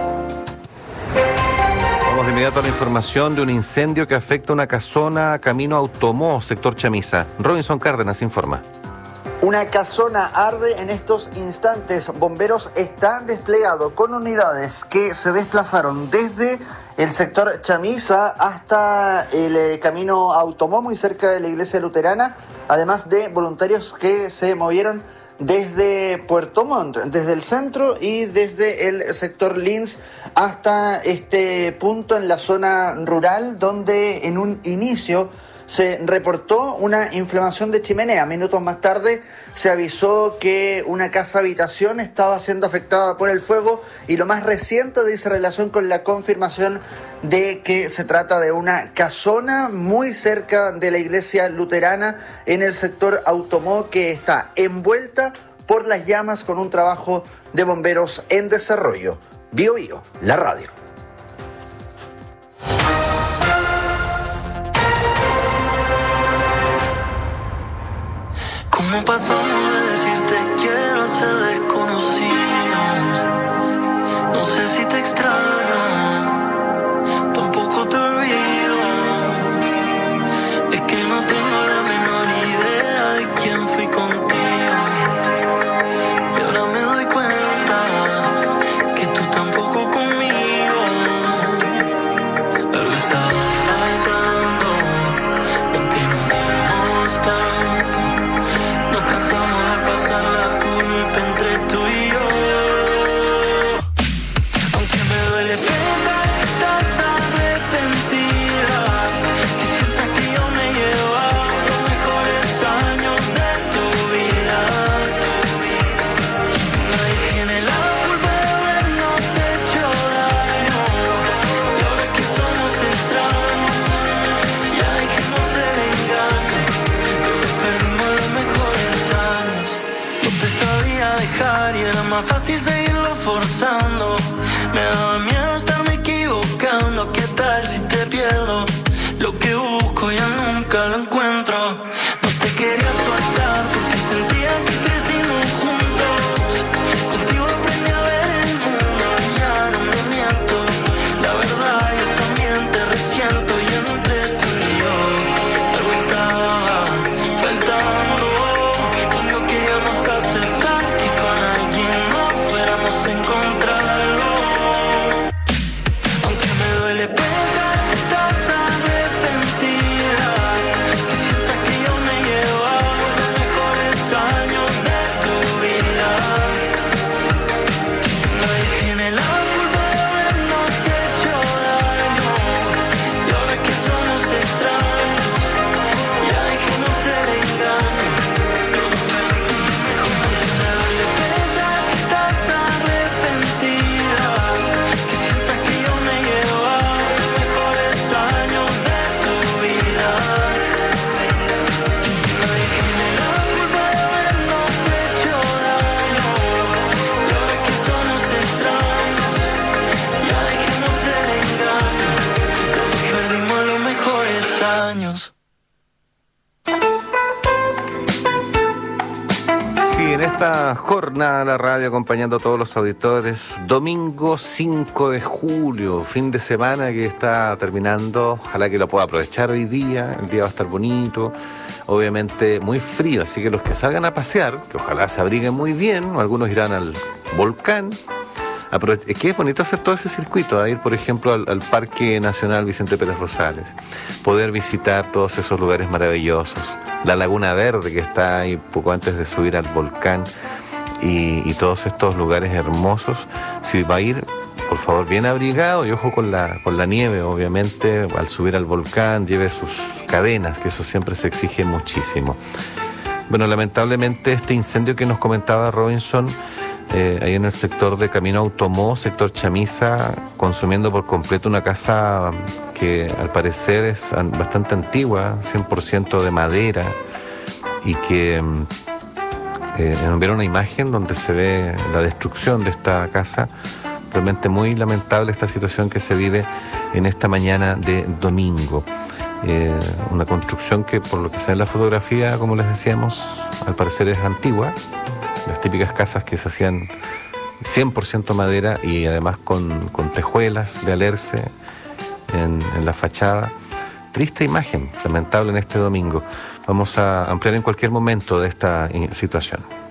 Vamos de inmediato a la información de un incendio que afecta una casona camino Automó, sector Chamisa. Robinson Cárdenas informa. Una casona arde en estos instantes. Bomberos están desplegados con unidades que se desplazaron desde el sector Chamisa hasta el eh, camino Automó, muy cerca de la iglesia luterana, además de voluntarios que se movieron desde Puerto Montt, desde el centro y desde el sector Lins hasta este punto en la zona rural, donde en un inicio se reportó una inflamación de chimenea. Minutos más tarde se avisó que una casa habitación estaba siendo afectada por el fuego y lo más reciente dice relación con la confirmación de que se trata de una casona muy cerca de la iglesia luterana en el sector Automó, que está envuelta por las llamas con un trabajo de bomberos en desarrollo. Bio Bio, la radio. ¿Cómo pasamos de decirte quiero a ser desconocidos? No sé si te extraño, tampoco te olvido. Es que no tengo la menor idea de quién fui contigo. Y ahora me doy cuenta que tú tampoco conmigo. Algo estaba faltando, aunque no dimos tanto. Nos cansamos de pasar la culpa entre tú y yo. Aunque me duele pensar que estás arrepentida, que sientas que yo me llevo los mejores años de tu vida. Nadie tiene la culpa de habernos hecho daño. Y ahora que somos extraños, ya dejemos el engaño. Todos perdimos los mejores años. No te sabía dejar y era más fácil seguirlo forzando. Me daba miedo estarme equivocando. ¿Qué tal si te pierdo? Lo que busco ya nunca lo encuentro. No te quería soltar porque sentía que crecimos juntos. Contigo aprendí a ver el mundo y ya no me miento. La verdad yo también te resiento y entre tú y yo algo estaba faltando. Y no queríamos aceptar que con alguien no fuera años. Sí, en esta jornada la radio acompañando a todos los auditores. Domingo cinco de julio, fin de semana que está terminando. Ojalá que lo pueda aprovechar hoy día. El día va a estar bonito. Obviamente muy frío, así que los que salgan a pasear, que ojalá se abriguen muy bien. Algunos irán al volcán. Es que es bonito hacer todo ese circuito, a ir por ejemplo al, al Parque Nacional Vicente Pérez Rosales, poder visitar todos esos lugares maravillosos, la Laguna Verde que está ahí poco antes de subir al volcán y, y todos estos lugares hermosos. Si va a ir, por favor, bien abrigado y ojo con la, con la nieve, obviamente, al subir al volcán, lleve sus cadenas, que eso siempre se exige muchísimo. Bueno, lamentablemente este incendio que nos comentaba Robinson, Eh, ahí en el sector de Camino Automó, sector Chamisa, consumiendo por completo una casa que al parecer es bastante antigua, cien por ciento de madera, y que eh, nos enviaron una imagen donde se ve la destrucción de esta casa. Realmente muy lamentable esta situación que se vive en esta mañana de domingo. Eh, una construcción que, por lo que se ve en la fotografía, como les decíamos, al parecer es antigua. Las típicas casas que se hacían cien por ciento madera y además con, con tejuelas de alerce en, en la fachada. Triste imagen, lamentable en este domingo. Vamos a ampliar en cualquier momento de esta situación.